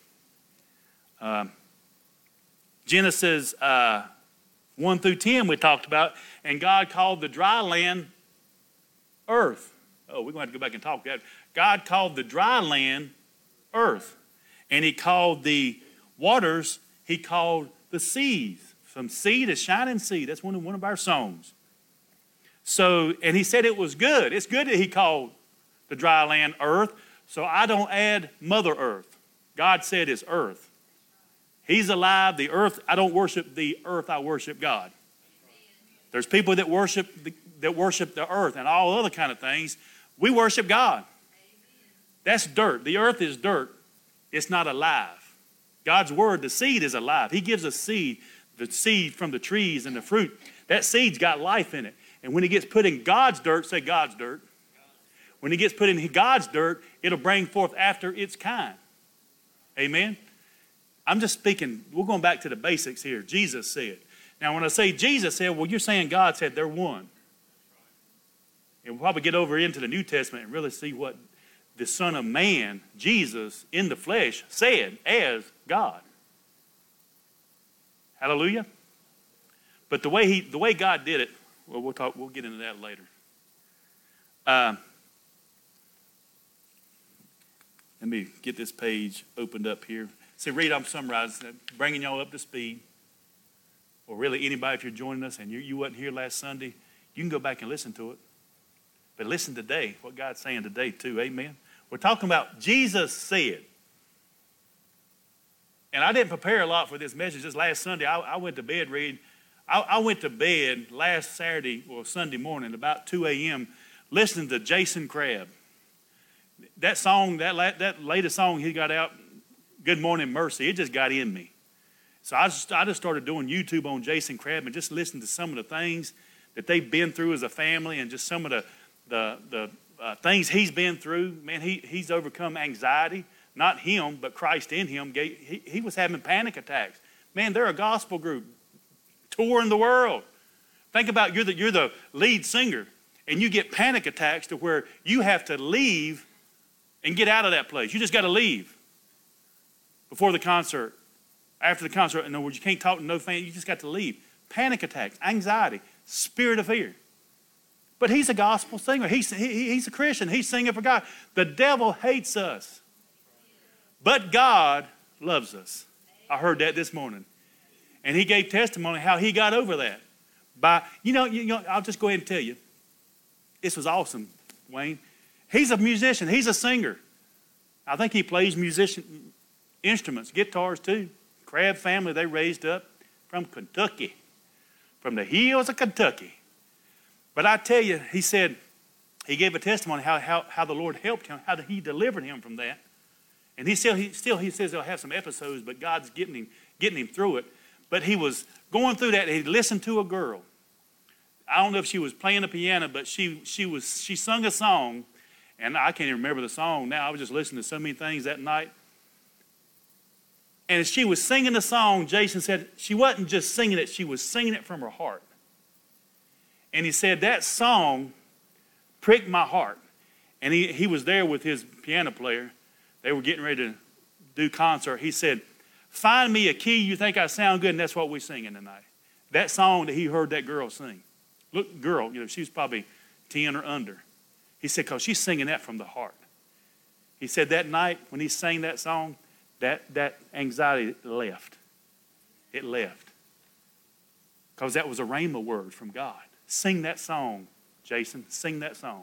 Genesis 1 through 10 we talked about, and God called the dry land earth. Oh, we're going to have to go back and talk about that. God called the dry land earth. And he called the waters, he called the seas. From sea to shining sea. That's one of our songs. So, and he said it was good. It's good that he called the dry land earth. So I don't add Mother Earth. God said it's earth. He's alive. The earth, I don't worship the earth. I worship God. There's people that worship the earth and all other kind of things. We worship God. That's dirt. The earth is dirt. It's not alive. God's word, the seed is alive. He gives us seed, the seed from the trees and the fruit. That seed's got life in it. And when it gets put in God's dirt, say God's dirt. When it gets put in God's dirt, it'll bring forth after its kind. Amen? I'm just speaking, we're going back to the basics here. Jesus said. Now, when I say Jesus said, well, you're saying God said they're one. And we'll probably get over into the New Testament and really see what the Son of Man, Jesus, in the flesh, said as God. Hallelujah? But the way God did it, well, we'll get into that later. Let me get this page opened up here. See, read, I'm summarizing, bringing y'all up to speed. Or really anybody, if you're joining us and you wasn't here last Sunday, you can go back and listen to it. But listen today, what God's saying today too, amen? We're talking about Jesus said. And I didn't prepare a lot for this message. This last Sunday, I went to bed reading. I went to bed last Saturday or Sunday morning about 2 a.m. listening to Jason Crabb. That song, that latest song he got out, Good Morning Mercy, it just got in me. So I just started doing YouTube on Jason Crabb and just listening to some of the things that they've been through as a family and just some of the things he's been through. Man, he's overcome anxiety. Not him, but Christ in him. He was having panic attacks. Man, they're a gospel group touring the world. Think about you're the lead singer and you get panic attacks to where you have to leave and get out of that place. You just got to leave before the concert. After the concert, in other words, you can't talk to no fan. You just got to leave. Panic attacks, anxiety, spirit of fear. But he's a gospel singer. He's a Christian. He's singing for God. The devil hates us. But God loves us. I heard that this morning. And he gave testimony how he got over that. By, you know, I'll just go ahead and tell you. This was awesome, Wayne. He's a musician. He's a singer. I think he plays instruments, guitars too. Crabb family, they raised up from Kentucky, from the hills of Kentucky. But I tell you, he said, he gave a testimony how the Lord helped him, how he delivered him from that. And he says he'll have some episodes, but God's getting him through it. But he was going through that, and he listened to a girl. I don't know if she was playing the piano, but she sung a song, and I can't even remember the song now. I was just listening to so many things that night. And as she was singing the song, Jason said she wasn't just singing it, she was singing it from her heart. And he said that song pricked my heart. And he was there with his piano player. They were getting ready to do concert. He said, find me a key you think I sound good, and that's what we're singing tonight. That song that he heard that girl sing. Look, girl, she's probably 10 or under. He said, because she's singing that from the heart. He said that night when he sang that song, that anxiety left. It left. Because that was a rhema word from God. Sing that song, Jason. Sing that song.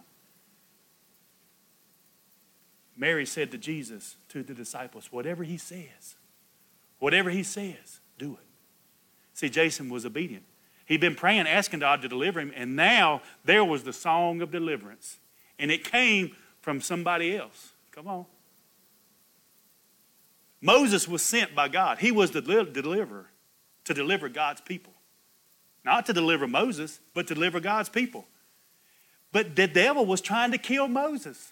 Mary said to Jesus, to the disciples, whatever he says, do it. See, Jason was obedient. He'd been praying, asking God to deliver him, and now there was the song of deliverance. And it came from somebody else. Come on. Moses was sent by God. He was the deliverer to deliver God's people. Not to deliver Moses, but to deliver God's people. But the devil was trying to kill Moses.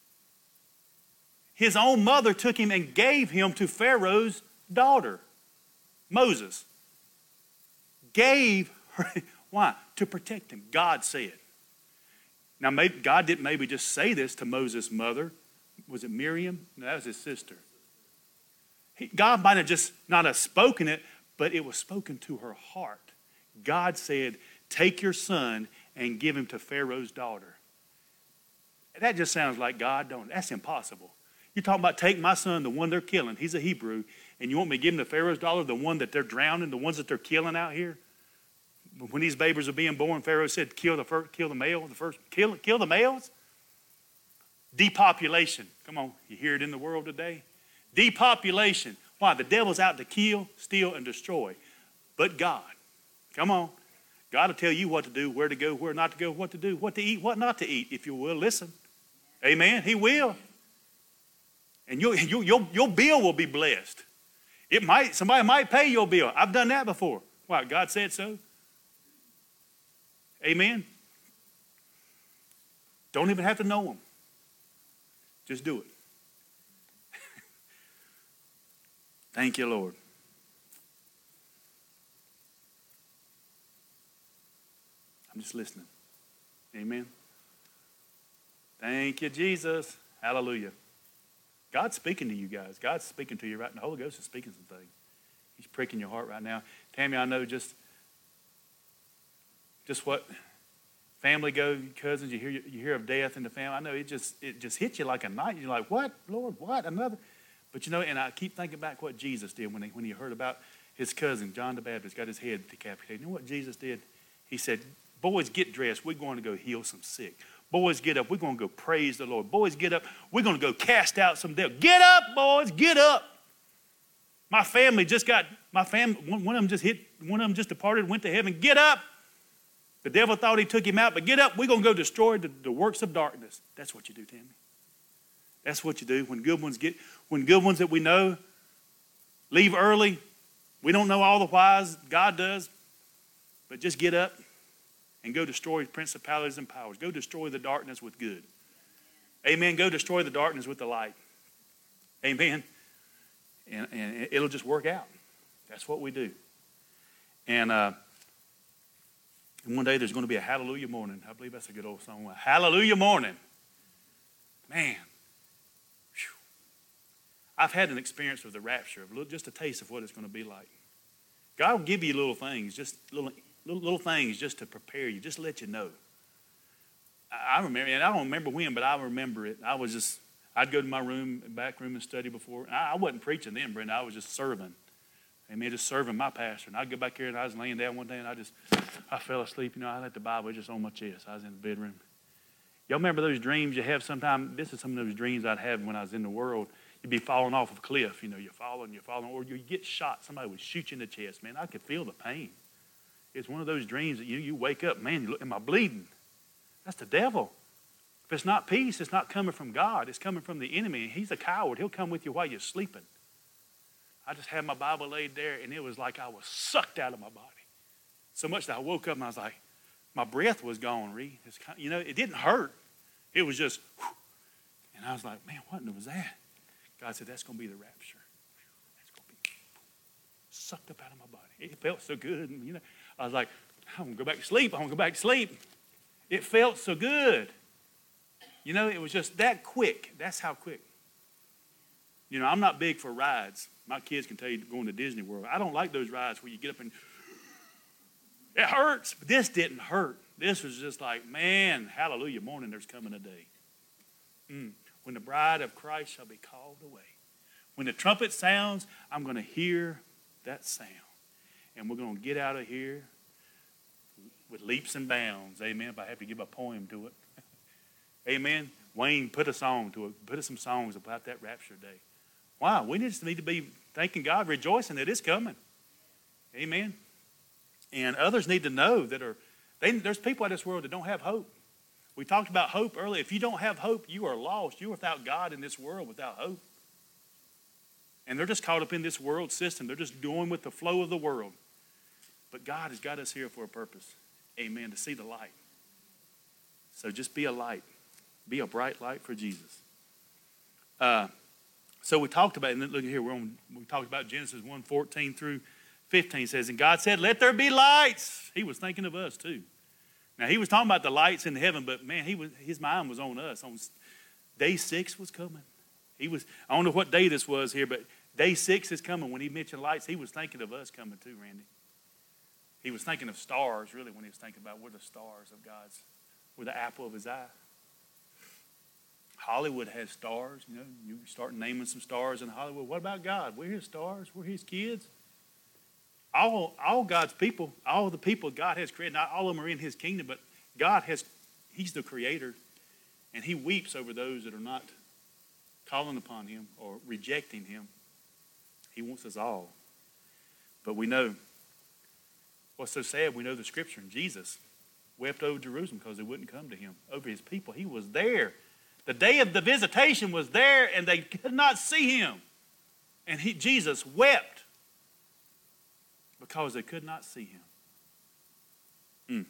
His own mother took him and gave him to Pharaoh's daughter, Moses. Gave her, why? To protect him. God said. Now, maybe God didn't maybe just say this to Moses' mother. Was it Miriam? No, that was his sister. God might have just not have spoken it, but it was spoken to her heart. God said, take your son and give him to Pharaoh's daughter. That just sounds like God, don't it? That's impossible. You're talking about take my son, the one they're killing. He's a Hebrew. And you want me to give him to Pharaoh's daughter, the one that they're drowning, the ones that they're killing out here? When these babies are being born, Pharaoh said, kill the male, kill the males. Depopulation. Come on, you hear it in the world today. Depopulation. Why? The devil's out to kill, steal, and destroy. But God, come on. God will tell you what to do, where to go, where not to go, what to do, what to eat, what not to eat, if you will listen. Amen. He will. And your bill will be blessed. Somebody might pay your bill. I've done that before. Why? God said so. Amen. Don't even have to know him. Just do it. Thank you, Lord. I'm just listening. Amen. Thank you, Jesus. Hallelujah. God's speaking to you guys. God's speaking to you right now. The Holy Ghost is speaking some things. He's pricking your heart right now. Tammy, I know just what family go, cousins, you hear of death in the family. I know it just hits you like a knife. You're like, what, Lord, what, another? But you know, and I keep thinking back what Jesus did when he heard about his cousin, John the Baptist, got his head decapitated. You know what Jesus did? He said, boys, get dressed. We're going to go heal some sick. Boys, get up. We're going to go praise the Lord. Boys, get up. We're going to go cast out some devils. Get up, boys, get up. One of them just departed, went to heaven. Get up. The devil thought he took him out, but get up. We're going to go destroy the works of darkness. That's what you do, Tammy. That's what you do when good ones that we know leave early. We don't know all the whys. God does. But just get up and go destroy principalities and powers. Go destroy the darkness with good. Amen. Go destroy the darkness with the light. Amen. And it'll just work out. That's what we do. And one day there's going to be a hallelujah morning. I believe that's a good old song. A hallelujah morning. Man. Whew. I've had an experience with the rapture, just a taste of what it's going to be like. God will give you little things, just little things just to prepare you, just to let you know. I remember, and I don't remember when, but I remember it. I'd go to my back room and study before. I wasn't preaching then, Brenda. I was just serving. Amen, just serving my pastor. And I'd go back here and I was laying down one day and I fell asleep. You know, I let the Bible just on my chest. I was in the bedroom. Y'all remember those dreams you have sometimes? This is some of those dreams I'd have when I was in the world. You'd be falling off of a cliff. You know, you're falling, or you get shot. Somebody would shoot you in the chest. Man, I could feel the pain. It's one of those dreams that you wake up, man, you look, am I bleeding? That's the devil. If it's not peace, it's not coming from God. It's coming from the enemy. He's a coward. He'll come with you while you're sleeping. I just had my Bible laid there, and it was like I was sucked out of my body. So much that I woke up and I was like, my breath was gone, Ree. It didn't hurt. It was just, whew. And I was like, man, what was that? God said, that's going to be the rapture. That's going to be sucked up out of my body. It felt so good. And, I was like, I'm going to go back to sleep. I'm going to go back to sleep. It felt so good. It was just that quick. That's how quick. I'm not big for rides. My kids can tell you going to Disney World. I don't like those rides where you get up and it hurts. But this didn't hurt. This was just like, man, hallelujah morning, there's coming a day. When the bride of Christ shall be called away. When the trumpet sounds, I'm going to hear that sound. And we're going to get out of here with leaps and bounds. Amen. If I have to give a poem to it. Amen. Wayne, put a song to it. Put some songs about that rapture day. Wow, we just need to be thanking God, rejoicing that it's coming. Amen. And others need to know there's people in this world that don't have hope. We talked about hope earlier. If you don't have hope, you are lost. You are without God in this world without hope. And they're just caught up in this world system. They're just going with the flow of the world. But God has got us here for a purpose. Amen. To see the light. So just be a light. Be a bright light for Jesus. So we talked about, and look here, we talked about Genesis 1:14 through 15 says, and God said, let there be lights. He was thinking of us too. Now he was talking about the lights in heaven, but man, his mind was on us. On day 6 was coming. I don't know what day this was here, but day 6 is coming. When he mentioned lights, he was thinking of us coming too, Randy. He was thinking of stars, really, when he was thinking about we're the stars of God's, we're the apple of his eye. Hollywood has stars. You know, you start naming some stars in Hollywood. What about God? We're his stars. We're his kids. All God's people, all the people God has created, not all of them are in his kingdom, but he's the creator, and he weeps over those that are not calling upon him or rejecting him. He wants us all. But we know, what's so sad, we know the scripture, and Jesus wept over Jerusalem because they wouldn't come to him, over his people. He was there. The day of the visitation was there, and they could not see him. And Jesus wept because they could not see him.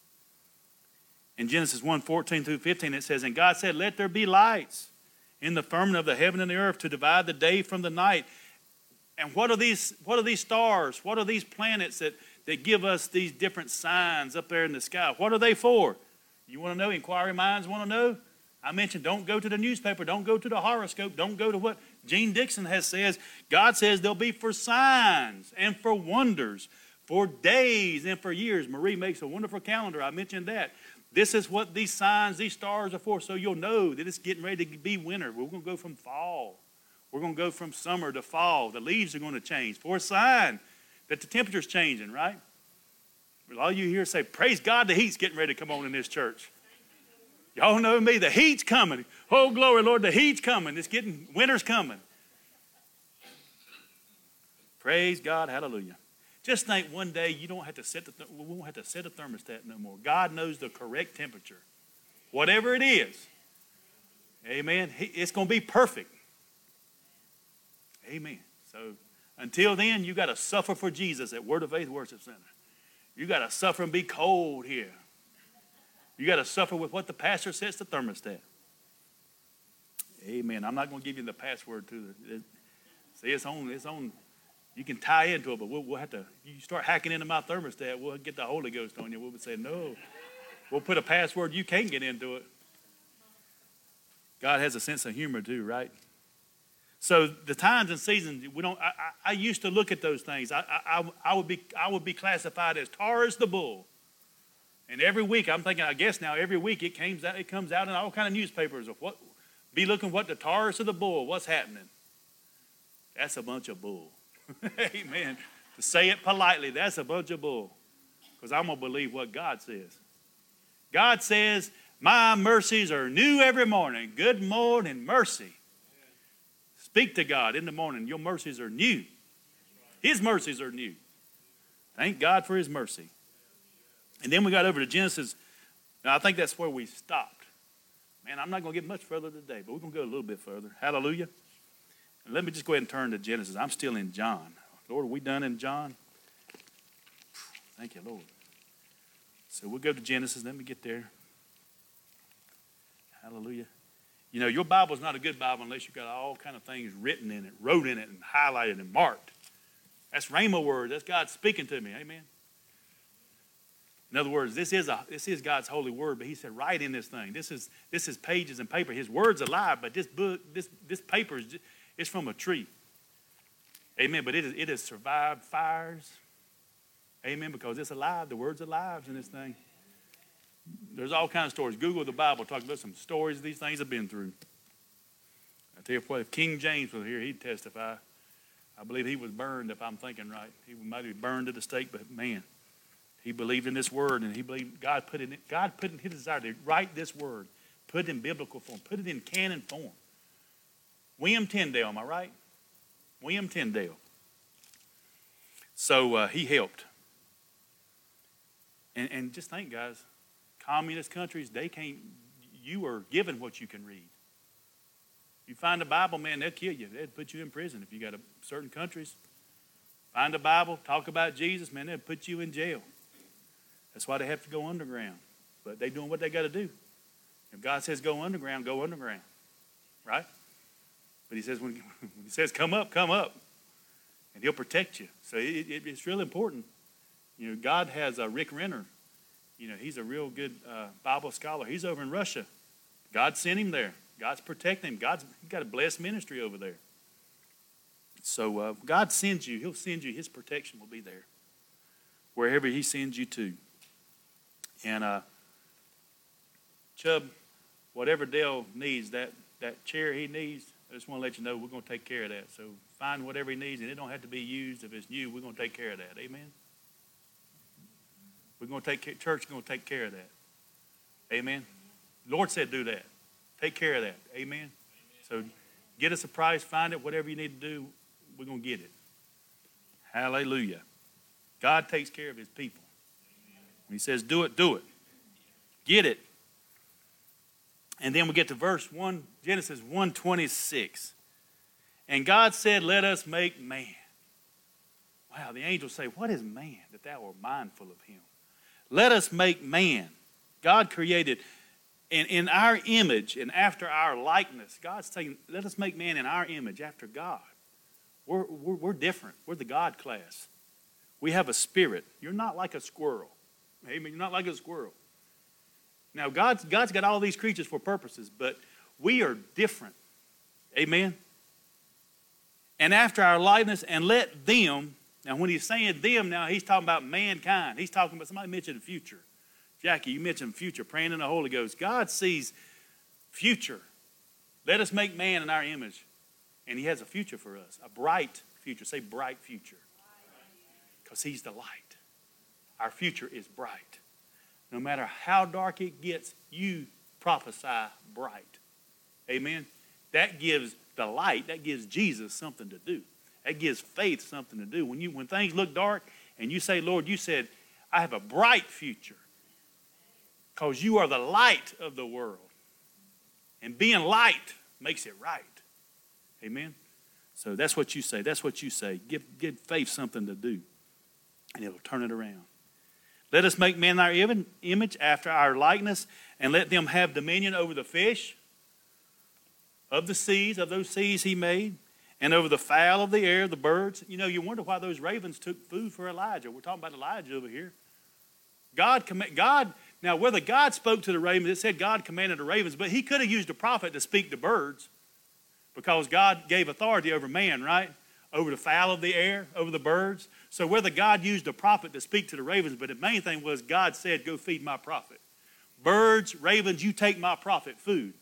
In Genesis 1:14 through 15, it says, and God said, let there be lights in the firmament of the heaven and the earth to divide the day from the night. And what are these stars? What are these planets that give us these different signs up there in the sky? What are they for? You want to know? Inquiring minds want to know? I mentioned don't go to the newspaper. Don't go to the horoscope. Don't go to what Gene Dixon has says. God says they'll be for signs and for wonders, for days and for years. Marie makes a wonderful calendar. I mentioned that. This is what these signs, these stars are for, so you'll know that it's getting ready to be winter. We're going to go from fall. We're going to go from summer to fall. The leaves are going to change for a sign that the temperature's changing, right? But all you hear say, praise God, the heat's getting ready to come on in this church. Y'all know me, the heat's coming. Oh, glory, Lord, the heat's coming. Winter's coming. Praise God, hallelujah. Just think one day we won't have to set a thermostat no more. God knows the correct temperature. Whatever it is. Amen. It's going to be perfect. Amen. So until then, you got to suffer for Jesus at Word of Faith Worship Center. You got to suffer and be cold here. You got to suffer with what the pastor sets the thermostat. Amen. I'm not going to give you the password to it. See, it's on. You can tie into it, but we'll have to. You start hacking into my thermostat, we'll get the Holy Ghost on you. We'll say no. We'll put a password you can't get into it. God has a sense of humor too, right? So the times and seasons, we don't. I used to look at those things. I would be classified as tar as the bull. And every week, I'm thinking, I guess now every week it comes out in all kind of newspapers of be looking what the tars of the bull, what's happening. That's a bunch of bull. Amen. To say it politely, that's a bunch of bull. Because I'm going to believe what God says. God says, my mercies are new every morning. Good morning, mercy. Speak to God in the morning. Your mercies are new. His mercies are new. Thank God for his mercy. And then we got over to Genesis. Now, I think that's where we stopped. Man, I'm not going to get much further today, but we're going to go a little bit further. Hallelujah. And let me just go ahead and turn to Genesis. I'm still in John. Lord, are we done in John? Thank you, Lord. So we'll go to Genesis. Let me get there. Hallelujah. You know, your Bible's not a good Bible unless you've got all kind of things written in it, wrote in it, and highlighted and marked. That's Rhema word. That's God speaking to me. Amen. In other words, this is God's holy word, but he said, write in this thing. This is pages and paper. His word's alive, but this book, this paper is from a tree. Amen. But it has survived fires. Amen. Because it's alive. The word's alive in this thing. There's all kinds of stories. Google the Bible. Talk about some stories these things have been through. I tell you what, if King James was here, he'd testify. I believe he was burned, if I'm thinking right. He might be burned at the stake, but man, he believed in this word, and he believed God put in his desire to write this word, put it in biblical form, put it in canon form. William Tyndale, am I right? William Tyndale. So he helped. And just think, guys, communist countries, they can't, you are given what you can read. You find the Bible, man, they'll kill you. They'll put you in prison if you got certain countries. Find the Bible, talk about Jesus, man, they'll put you in jail. That's why they have to go underground. But they're doing what they got to do. If God says go underground, right? But he says when he says come up, and he'll protect you. So it's really important. You know, God has Rick Renner. You know, he's a real good Bible scholar. He's over in Russia. God sent him there. God's protecting him. He's got a blessed ministry over there. So God sends you. He'll send you. His protection will be there wherever he sends you to. And Chubb, whatever Dale needs, that chair he needs, I just want to let you know we're going to take care of that. So find whatever he needs, and it don't have to be used. If it's new, we're going to take care of that. Amen? We're going to take care, church is going to take care of that. Amen? Lord said do that. Take care of that. Amen? So get us a price, find it, whatever you need to do, we're going to get it. Hallelujah. God takes care of his people. When he says do it, do it. Get it. And then we get to verse 1, Genesis 1:26. And God said, let us make man. Wow, the angels say, what is man that thou art mindful of him? Let us make man. God created in our image and after our likeness. God's saying, let us make man in our image after God. We're different. We're the God class. We have a spirit. You're not like a squirrel. Amen. You're not like a squirrel. Now, God's got all these creatures for purposes, but we are different. Amen. And after our likeness, and let them, now when he's saying them now, he's talking about mankind. He's talking about, somebody mentioned the future. Jackie, you mentioned future, praying in the Holy Ghost. God sees future. Let us make man in our image. And he has a future for us, a bright future. Say bright future. Because he's the light. Our future is bright. No matter how dark it gets, you prophesy bright. Amen? That gives the light, that gives Jesus something to do. That gives faith something to do. When things look dark and you say, Lord, you said, I have a bright future. Because you are the light of the world. And being light makes it right. Amen? So that's what you say. That's what you say. Give faith something to do. And it'll turn it around. Let us make man in our image after our likeness, and let them have dominion over the fish of the seas, of those seas he made, and over the fowl of the air, the birds. You know, you wonder why those ravens took food for Elijah. We're talking about Elijah over here. Now whether God spoke to the ravens, it said God commanded the ravens, but he could have used a prophet to speak to birds because God gave authority over man, right? Over the fowl of the air, over the birds. So whether God used a prophet to speak to the ravens, but the main thing was God said, go feed my prophet. Birds, ravens, you take my prophet food.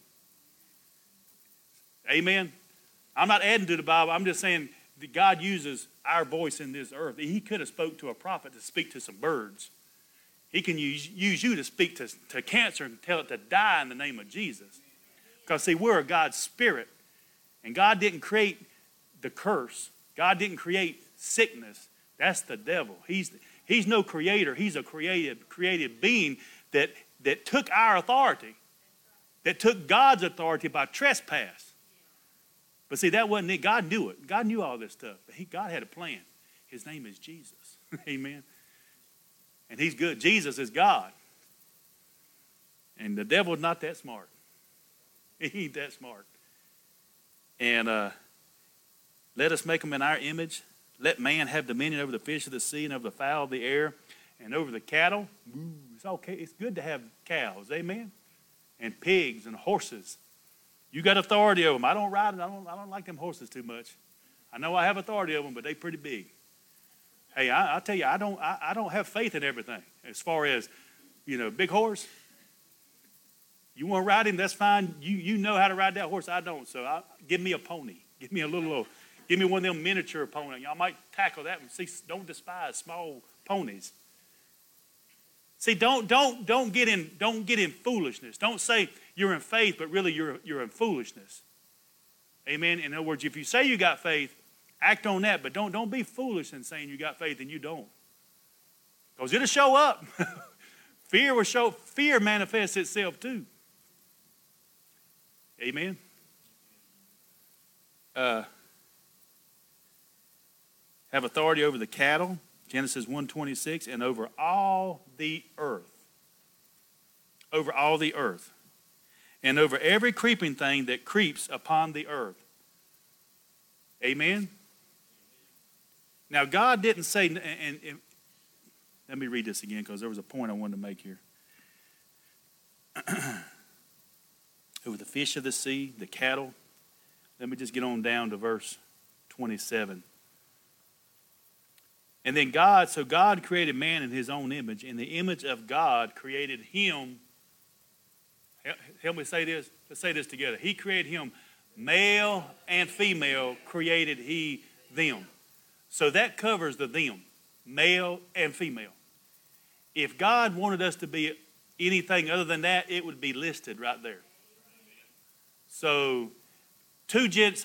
Amen? I'm not adding to the Bible. I'm just saying that God uses our voice in this earth. He could have spoke to a prophet to speak to some birds. He can use you to speak to cancer and tell it to die in the name of Jesus. Because see, we're God's spirit. And God didn't create the curse. God didn't create sickness. That's the devil. He's no creator. He's a created being that took our authority, that took God's authority by trespass. But see, that wasn't it. God knew it. God knew all this stuff. But God had a plan. His name is Jesus. Amen. And he's good. Jesus is God. And the devil's not that smart. He ain't that smart. And let us make them in our image. Let man have dominion over the fish of the sea and over the fowl of the air and over the cattle. It's okay. It's good to have cows. Amen. And pigs and horses. You got authority over them. I don't ride them. I don't like them horses too much. I know I have authority over them, but they're pretty big. Hey, I'll tell you, I don't have faith in everything. As far as, big horse. You want to ride him, that's fine. You know how to ride that horse. I don't. So give me a pony. Give me give me one of them miniature ponies. Y'all might tackle that one. See, don't despise small ponies. See, don't get in foolishness. Don't say you're in faith, but really you're in foolishness. Amen. In other words, if you say you got faith, act on that, but don't be foolish in saying you got faith and you don't. Because it'll show up. Fear manifests itself too. Amen. Have authority over the cattle, Genesis 1:26, and over all the earth. Over all the earth. And over every creeping thing that creeps upon the earth. Amen. Now God didn't say, and let me read this again because there was a point I wanted to make here. Over the fish of the sea, the cattle. Let me just get on down to verse 27. And then God created man in his own image. In the image of God created him. Help me say this. Let's say this together. He created him. Male and female created he them. So that covers the them. Male and female. If God wanted us to be anything other than that, it would be listed right there. So, two genders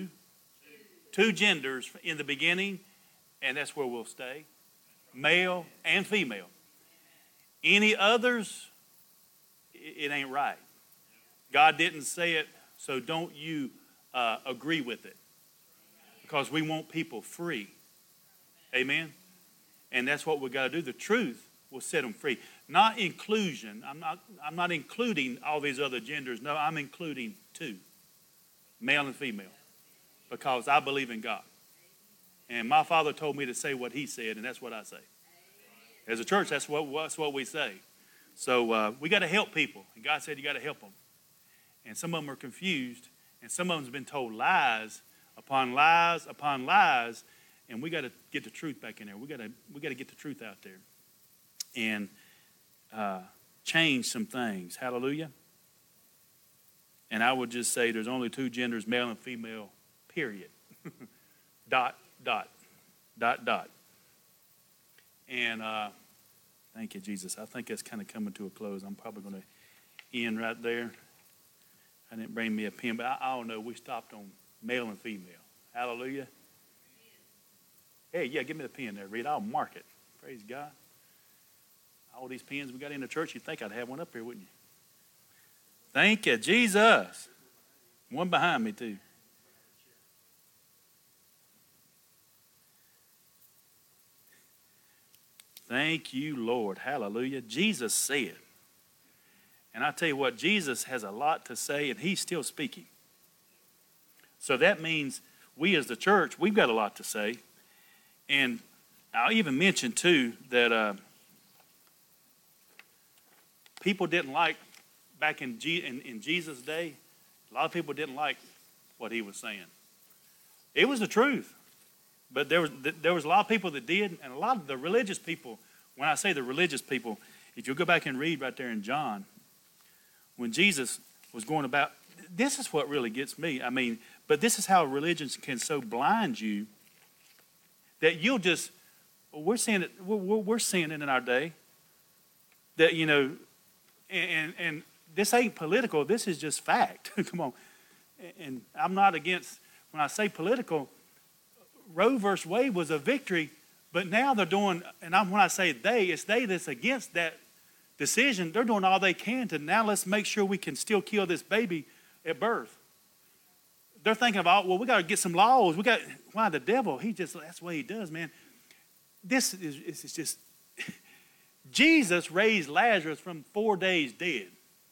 in the beginning, and that's where we'll stay. Male and female. Any others, it ain't right. God didn't say it, so don't you agree with it. Because we want people free. Amen? And that's what we got to do. The truth will set them free. Not inclusion. I'm not including all these other genders. No, I'm including two. Male and female. Because I believe in God. And my Father told me to say what he said, and that's what I say. As a church, that's what we say. So we got to help people. And God said you got to help them. And some of them are confused. And some of them have been told lies upon lies upon lies. And we got to get the truth back in there. We got to get the truth out there. And change some things. Hallelujah. And I would just say there's only two genders, male and female, period. Dot, dot, dot, dot. And thank you, Jesus. I think that's kind of coming to a close. I'm probably going to end right there. I didn't bring me a pen, but I don't know. We stopped on male and female. Hallelujah. Hey, yeah, give me the pen there, Reed. I'll mark it. Praise God. All these pens we got in the church, you'd think I'd have one up here, wouldn't you? Thank you, Jesus. One behind me, too. Thank you, Lord. Hallelujah. Jesus said, and I tell you what, Jesus has a lot to say, and he's still speaking. So that means we as the church, we've got a lot to say. And I'll even mention, too, that people didn't like, back in Jesus' day, a lot of people didn't like what he was saying. It was the truth. But there was a lot of people that did, and a lot of the religious people, when I say the religious people, if you go back and read right there in John, when Jesus was going about, this is what really gets me. I mean, but this is how religion can so blind you that you'll just, we're seeing it in our day, that, you know, and this ain't political, this is just fact. Come on. And I'm not against, when I say political, Roe versus Wade was a victory, but now they're doing, and when I say they, it's they that's against that decision. They're doing all they can to now let's make sure we can still kill this baby at birth. They're thinking about, well, we got to get some laws. Why the devil? That's the way he does, man. This is just, Jesus raised Lazarus from 4 days dead.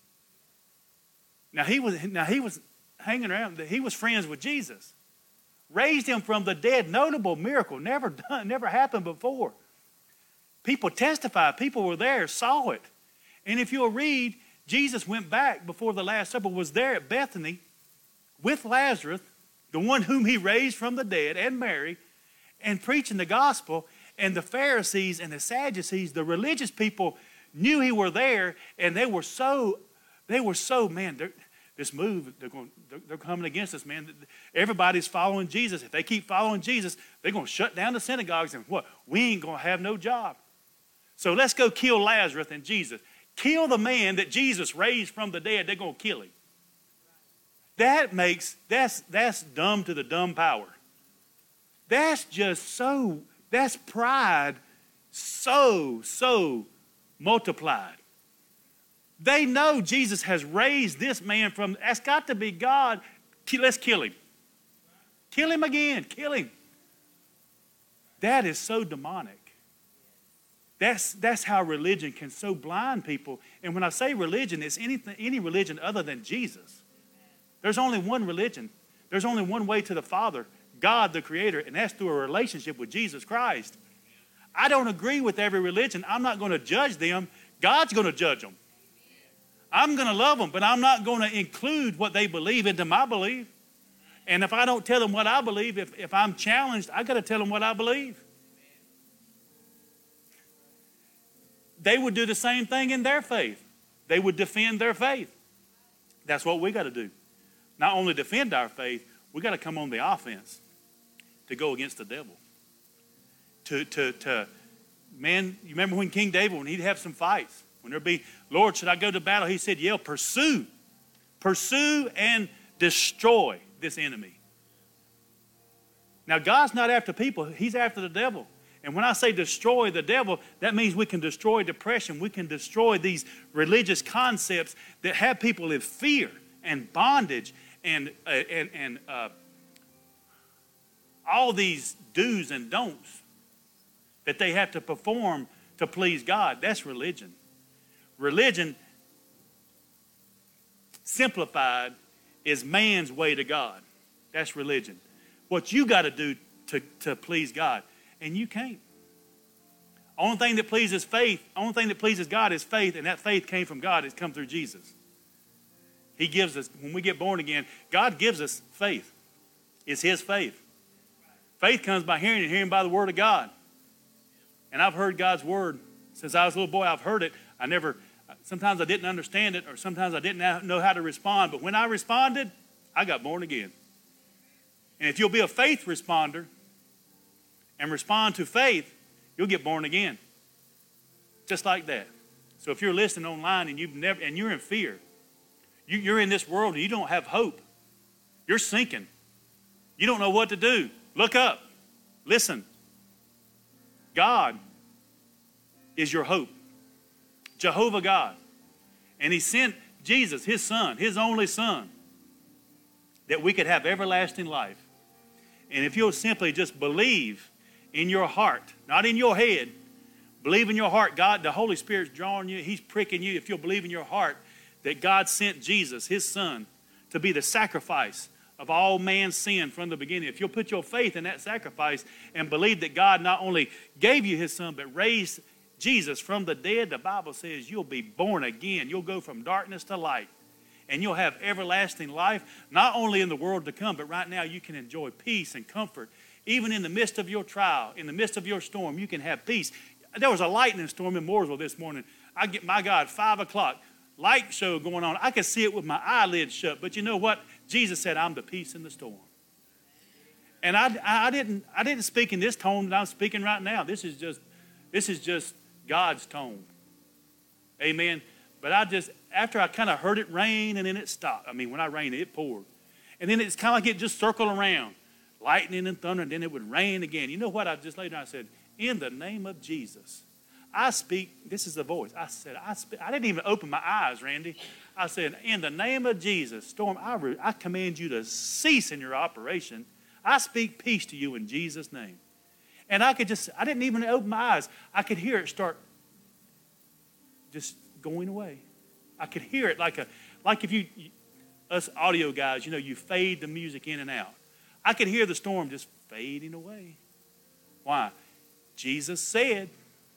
Now he was hanging around, he was friends with Jesus. Raised him from the dead, notable miracle, never happened before. People testified, people were there, saw it. And if you'll read, Jesus went back before the Last Supper, was there at Bethany with Lazarus, the one whom he raised from the dead, and Mary, and preaching the gospel. And the Pharisees and the Sadducees, the religious people, knew he were there, and they were so, man, this move, they're coming against us, man. Everybody's following Jesus. If they keep following Jesus, they're going to shut down the synagogues, and what? We ain't going to have no job. So let's go kill Lazarus and Jesus. Kill the man that Jesus raised from the dead. They're going to kill him. That's dumb to the dumb power. That's just so, that's pride so multiplied. They know Jesus has raised this man from, that's got to be God. Let's kill him. Kill him again. Kill him. That is so demonic. That's how religion can so blind people. And when I say religion, it's any religion other than Jesus. There's only one religion. There's only one way to the Father, God the Creator, and that's through a relationship with Jesus Christ. I don't agree with every religion. I'm not going to judge them. God's going to judge them. I'm going to love them, but I'm not going to include what they believe into my belief. And if I don't tell them what I believe, if I'm challenged, I got to tell them what I believe. They would do the same thing in their faith. They would defend their faith. That's what we got to do. Not only defend our faith, we got to come on the offense to go against the devil. Man, you remember when King David, when he'd have some fights, when there'd be, Lord, should I go to battle? He said, yeah, pursue and destroy this enemy. Now, God's not after people. He's after the devil. And when I say destroy the devil, that means we can destroy depression. We can destroy these religious concepts that have people in fear and bondage and all these do's and don'ts that they have to perform to please God. That's religion. Religion, simplified, is man's way to God. That's religion. What you got to do to please God. And you can't. Only thing that pleases God is faith, and that faith came from God. It's come through Jesus. He gives us, when we get born again, God gives us faith. It's His faith. Faith comes by hearing, and hearing by the Word of God. And I've heard God's Word since I was a little boy. I've heard it. Sometimes I didn't understand it, or sometimes I didn't know how to respond. But when I responded, I got born again. And if you'll be a faith responder and respond to faith, you'll get born again. Just like that. So if you're listening online and you're in fear, you're in this world and you don't have hope. You're sinking. You don't know what to do. Look up. Listen. God is your hope. Jehovah God. And He sent Jesus, His Son, His only Son, that we could have everlasting life. And if you'll simply just believe in your heart, not in your head, believe in your heart, God, the Holy Spirit's drawing you, He's pricking you. If you'll believe in your heart that God sent Jesus, His Son, to be the sacrifice of all man's sin from the beginning. If you'll put your faith in that sacrifice and believe that God not only gave you His Son, but raised Jesus from the dead, the Bible says you'll be born again. You'll go from darkness to light. And you'll have everlasting life, not only in the world to come, but right now you can enjoy peace and comfort. Even in the midst of your trial, in the midst of your storm, you can have peace. There was a lightning storm in Mooresville this morning. My God, 5 o'clock, light show going on. I could see it with my eyelids shut. But you know what? Jesus said, I'm the peace in the storm. And I didn't speak in this tone that I'm speaking right now. This is just God's tone. Amen. But after I kind of heard it rain and then it stopped. I mean, when I rained, it poured. And then it's kind of like it just circled around. Lightning and thunder, and then it would rain again. You know what? I just laid down and said, in the name of Jesus, I speak. This is the voice. I said, I didn't even open my eyes, Randy. I said, in the name of Jesus, storm, I command you to cease in your operation. I speak peace to you in Jesus' name. And I didn't even open my eyes. I could hear it start just going away. I could hear it like if us audio guys, you fade the music in and out. I could hear the storm just fading away. Why? Jesus said,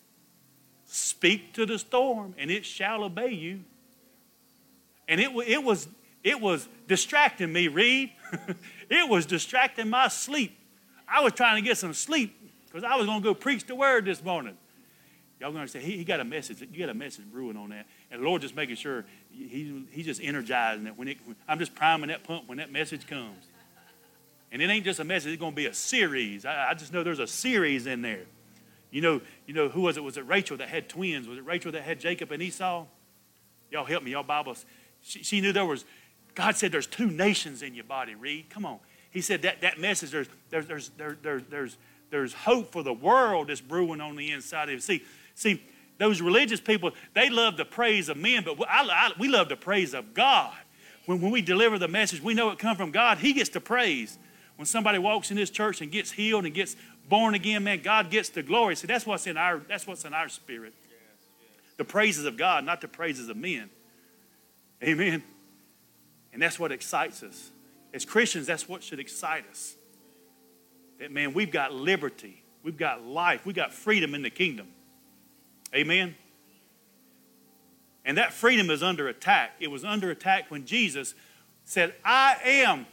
speak to the storm and it shall obey you. And it was distracting me, Reed. It was distracting my sleep. I was trying to get some sleep because I was going to go preach the word this morning. Y'all going to say, he got a message. You got a message brewing on that. And the Lord just making sure he's just energizing it. I'm just priming that pump when that message comes. And it ain't just a message. It's going to be a series. I just know there's a series in there. You know who was it? Was it Rachel that had twins? Was it Rachel that had Jacob and Esau? Y'all help me. Y'all Bibles. She knew God said there's 2 nations in your body, Reed. Come on. He said that message, there's hope for the world that's brewing on the inside of you. See, those religious people, they love the praise of men, but we love the praise of God. When we deliver the message, we know it comes from God. He gets the praise. When somebody walks in this church and gets healed and gets born again, man, God gets the glory. See, that's what's in our spirit. The praises of God, not the praises of men. Amen. And that's what excites us. As Christians, that's what should excite us. That, man, we've got liberty. We've got life. We've got freedom in the kingdom. Amen. And that freedom is under attack. It was under attack when Jesus said, I am.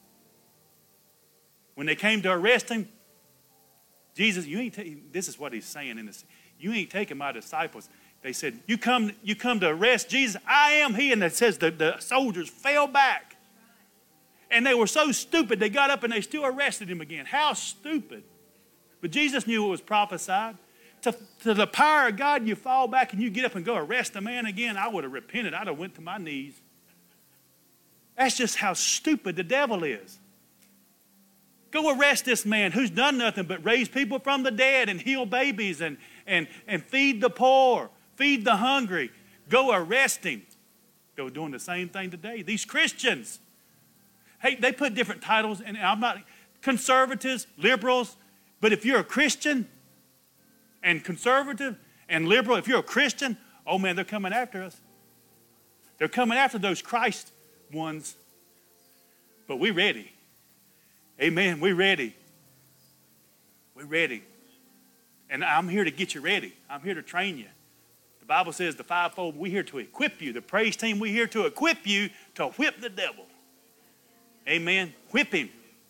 When they came to arrest him, Jesus, this is what he's saying in this. You ain't taking my disciples. They said, you come to arrest Jesus. I am he. And it says the soldiers fell back. And they were so stupid, they got up and they still arrested him again. How stupid. But Jesus knew it was prophesied. To the power of God, you fall back and you get up and go arrest a man again. I would have repented. I'd have went to my knees. That's just how stupid the devil is. Go arrest this man who's done nothing but raise people from the dead and heal babies and feed the poor, feed the hungry. Go arrest him. They're doing the same thing today. These Christians, hey, they put different titles, and I'm not conservatives, liberals, but if you're a Christian and conservative and liberal, if you're a Christian, oh man, they're coming after us. They're coming after those Christ ones. But we're ready. Amen. We're ready. We're ready. And I'm here to get you ready. I'm here to train you. The Bible says the fivefold, we're here to equip you. The praise team, we're here to equip you to whip the devil. Amen. Whip him.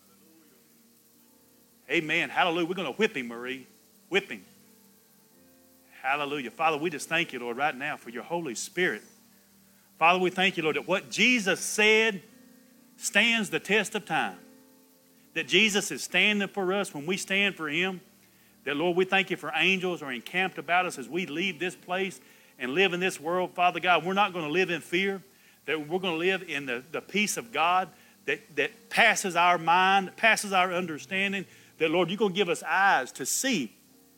Amen. Hallelujah. We're going to whip him, Marie. Whip him. Hallelujah. Father, we just thank you, Lord, right now for your Holy Spirit. Father, we thank you, Lord, that what Jesus said stands the test of time. That Jesus is standing for us when we stand for him. That, Lord, we thank you for angels are encamped about us as we leave this place and live in this world. Father God, we're not going to live in fear. That we're going to live in the peace of God that passes our mind, passes our understanding. That, Lord, you're going to give us eyes to see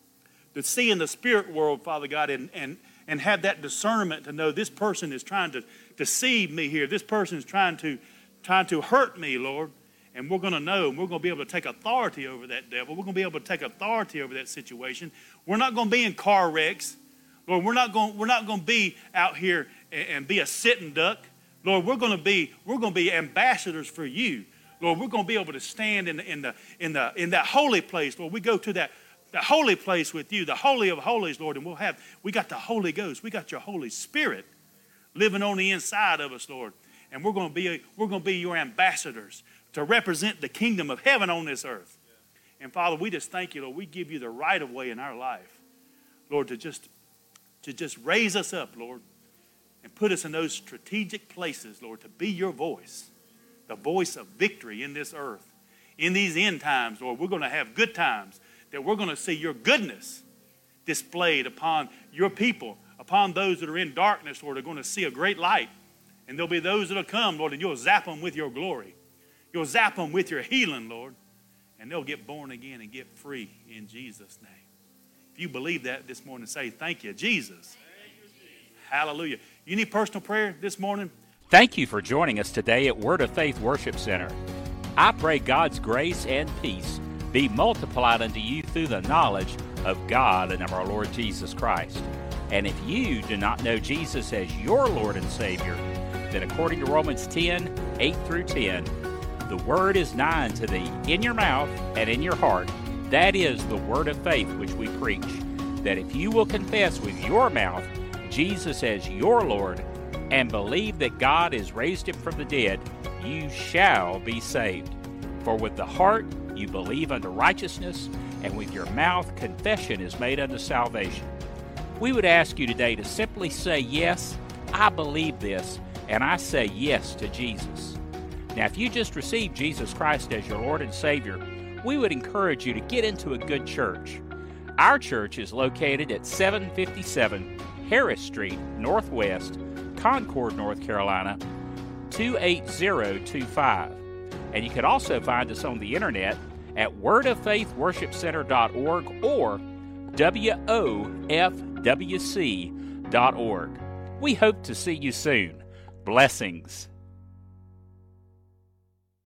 in the spirit world, Father God, and have that discernment to know this person is trying to deceive me here. This person is trying to hurt me, Lord. And we're going to know, and we're going to be able to take authority over that devil. We're going to be able to take authority over that situation. We're not going to be in car wrecks. Lord, we're not going to be out here and be a sitting duck. Lord, we're going to be ambassadors for you. Lord, we're going to be able to stand in that holy place. Lord, we go to that holy place with you, the Holy of Holies, Lord, and we got the Holy Ghost. We got your Holy Spirit living on the inside of us, Lord. And we're going to be your ambassadors to represent the kingdom of heaven on this earth. And Father, we just thank you, Lord. We give you the right of way in our life, Lord, to just raise us up, Lord, and put us in those strategic places, Lord, to be your voice, the voice of victory in this earth. In these end times, Lord, we're going to have good times, that we're going to see your goodness displayed upon your people, upon those that are in darkness, Lord, are going to see a great light. And there'll be those that will come, Lord, and you'll zap them with your glory. You'll zap them with your healing, Lord, and they'll get born again and get free in Jesus' name. If you believe that this morning, say, thank you, Jesus. Hallelujah. You need personal prayer this morning? Thank you for joining us today at Word of Faith Worship Center. I pray God's grace and peace be multiplied unto you through the knowledge of God and of our Lord Jesus Christ. And if you do not know Jesus as your Lord and Savior, then according to Romans 10, 8 through 10, the word is nigh unto thee, in your mouth and in your heart. That is the word of faith which we preach, that if you will confess with your mouth Jesus as your Lord, and believe that God has raised him from the dead, you shall be saved. For with the heart you believe unto righteousness, and with your mouth confession is made unto salvation. We would ask you today to simply say, yes, I believe this, and I say yes to Jesus. Now, if you just received Jesus Christ as your Lord and Savior, we would encourage you to get into a good church. Our church is located at 757 Harris Street, Northwest, Concord, North Carolina, 28025. And you can also find us on the internet at wordoffaithworshipcenter.org or WOFC www.wc.org. We hope to see you soon. Blessings.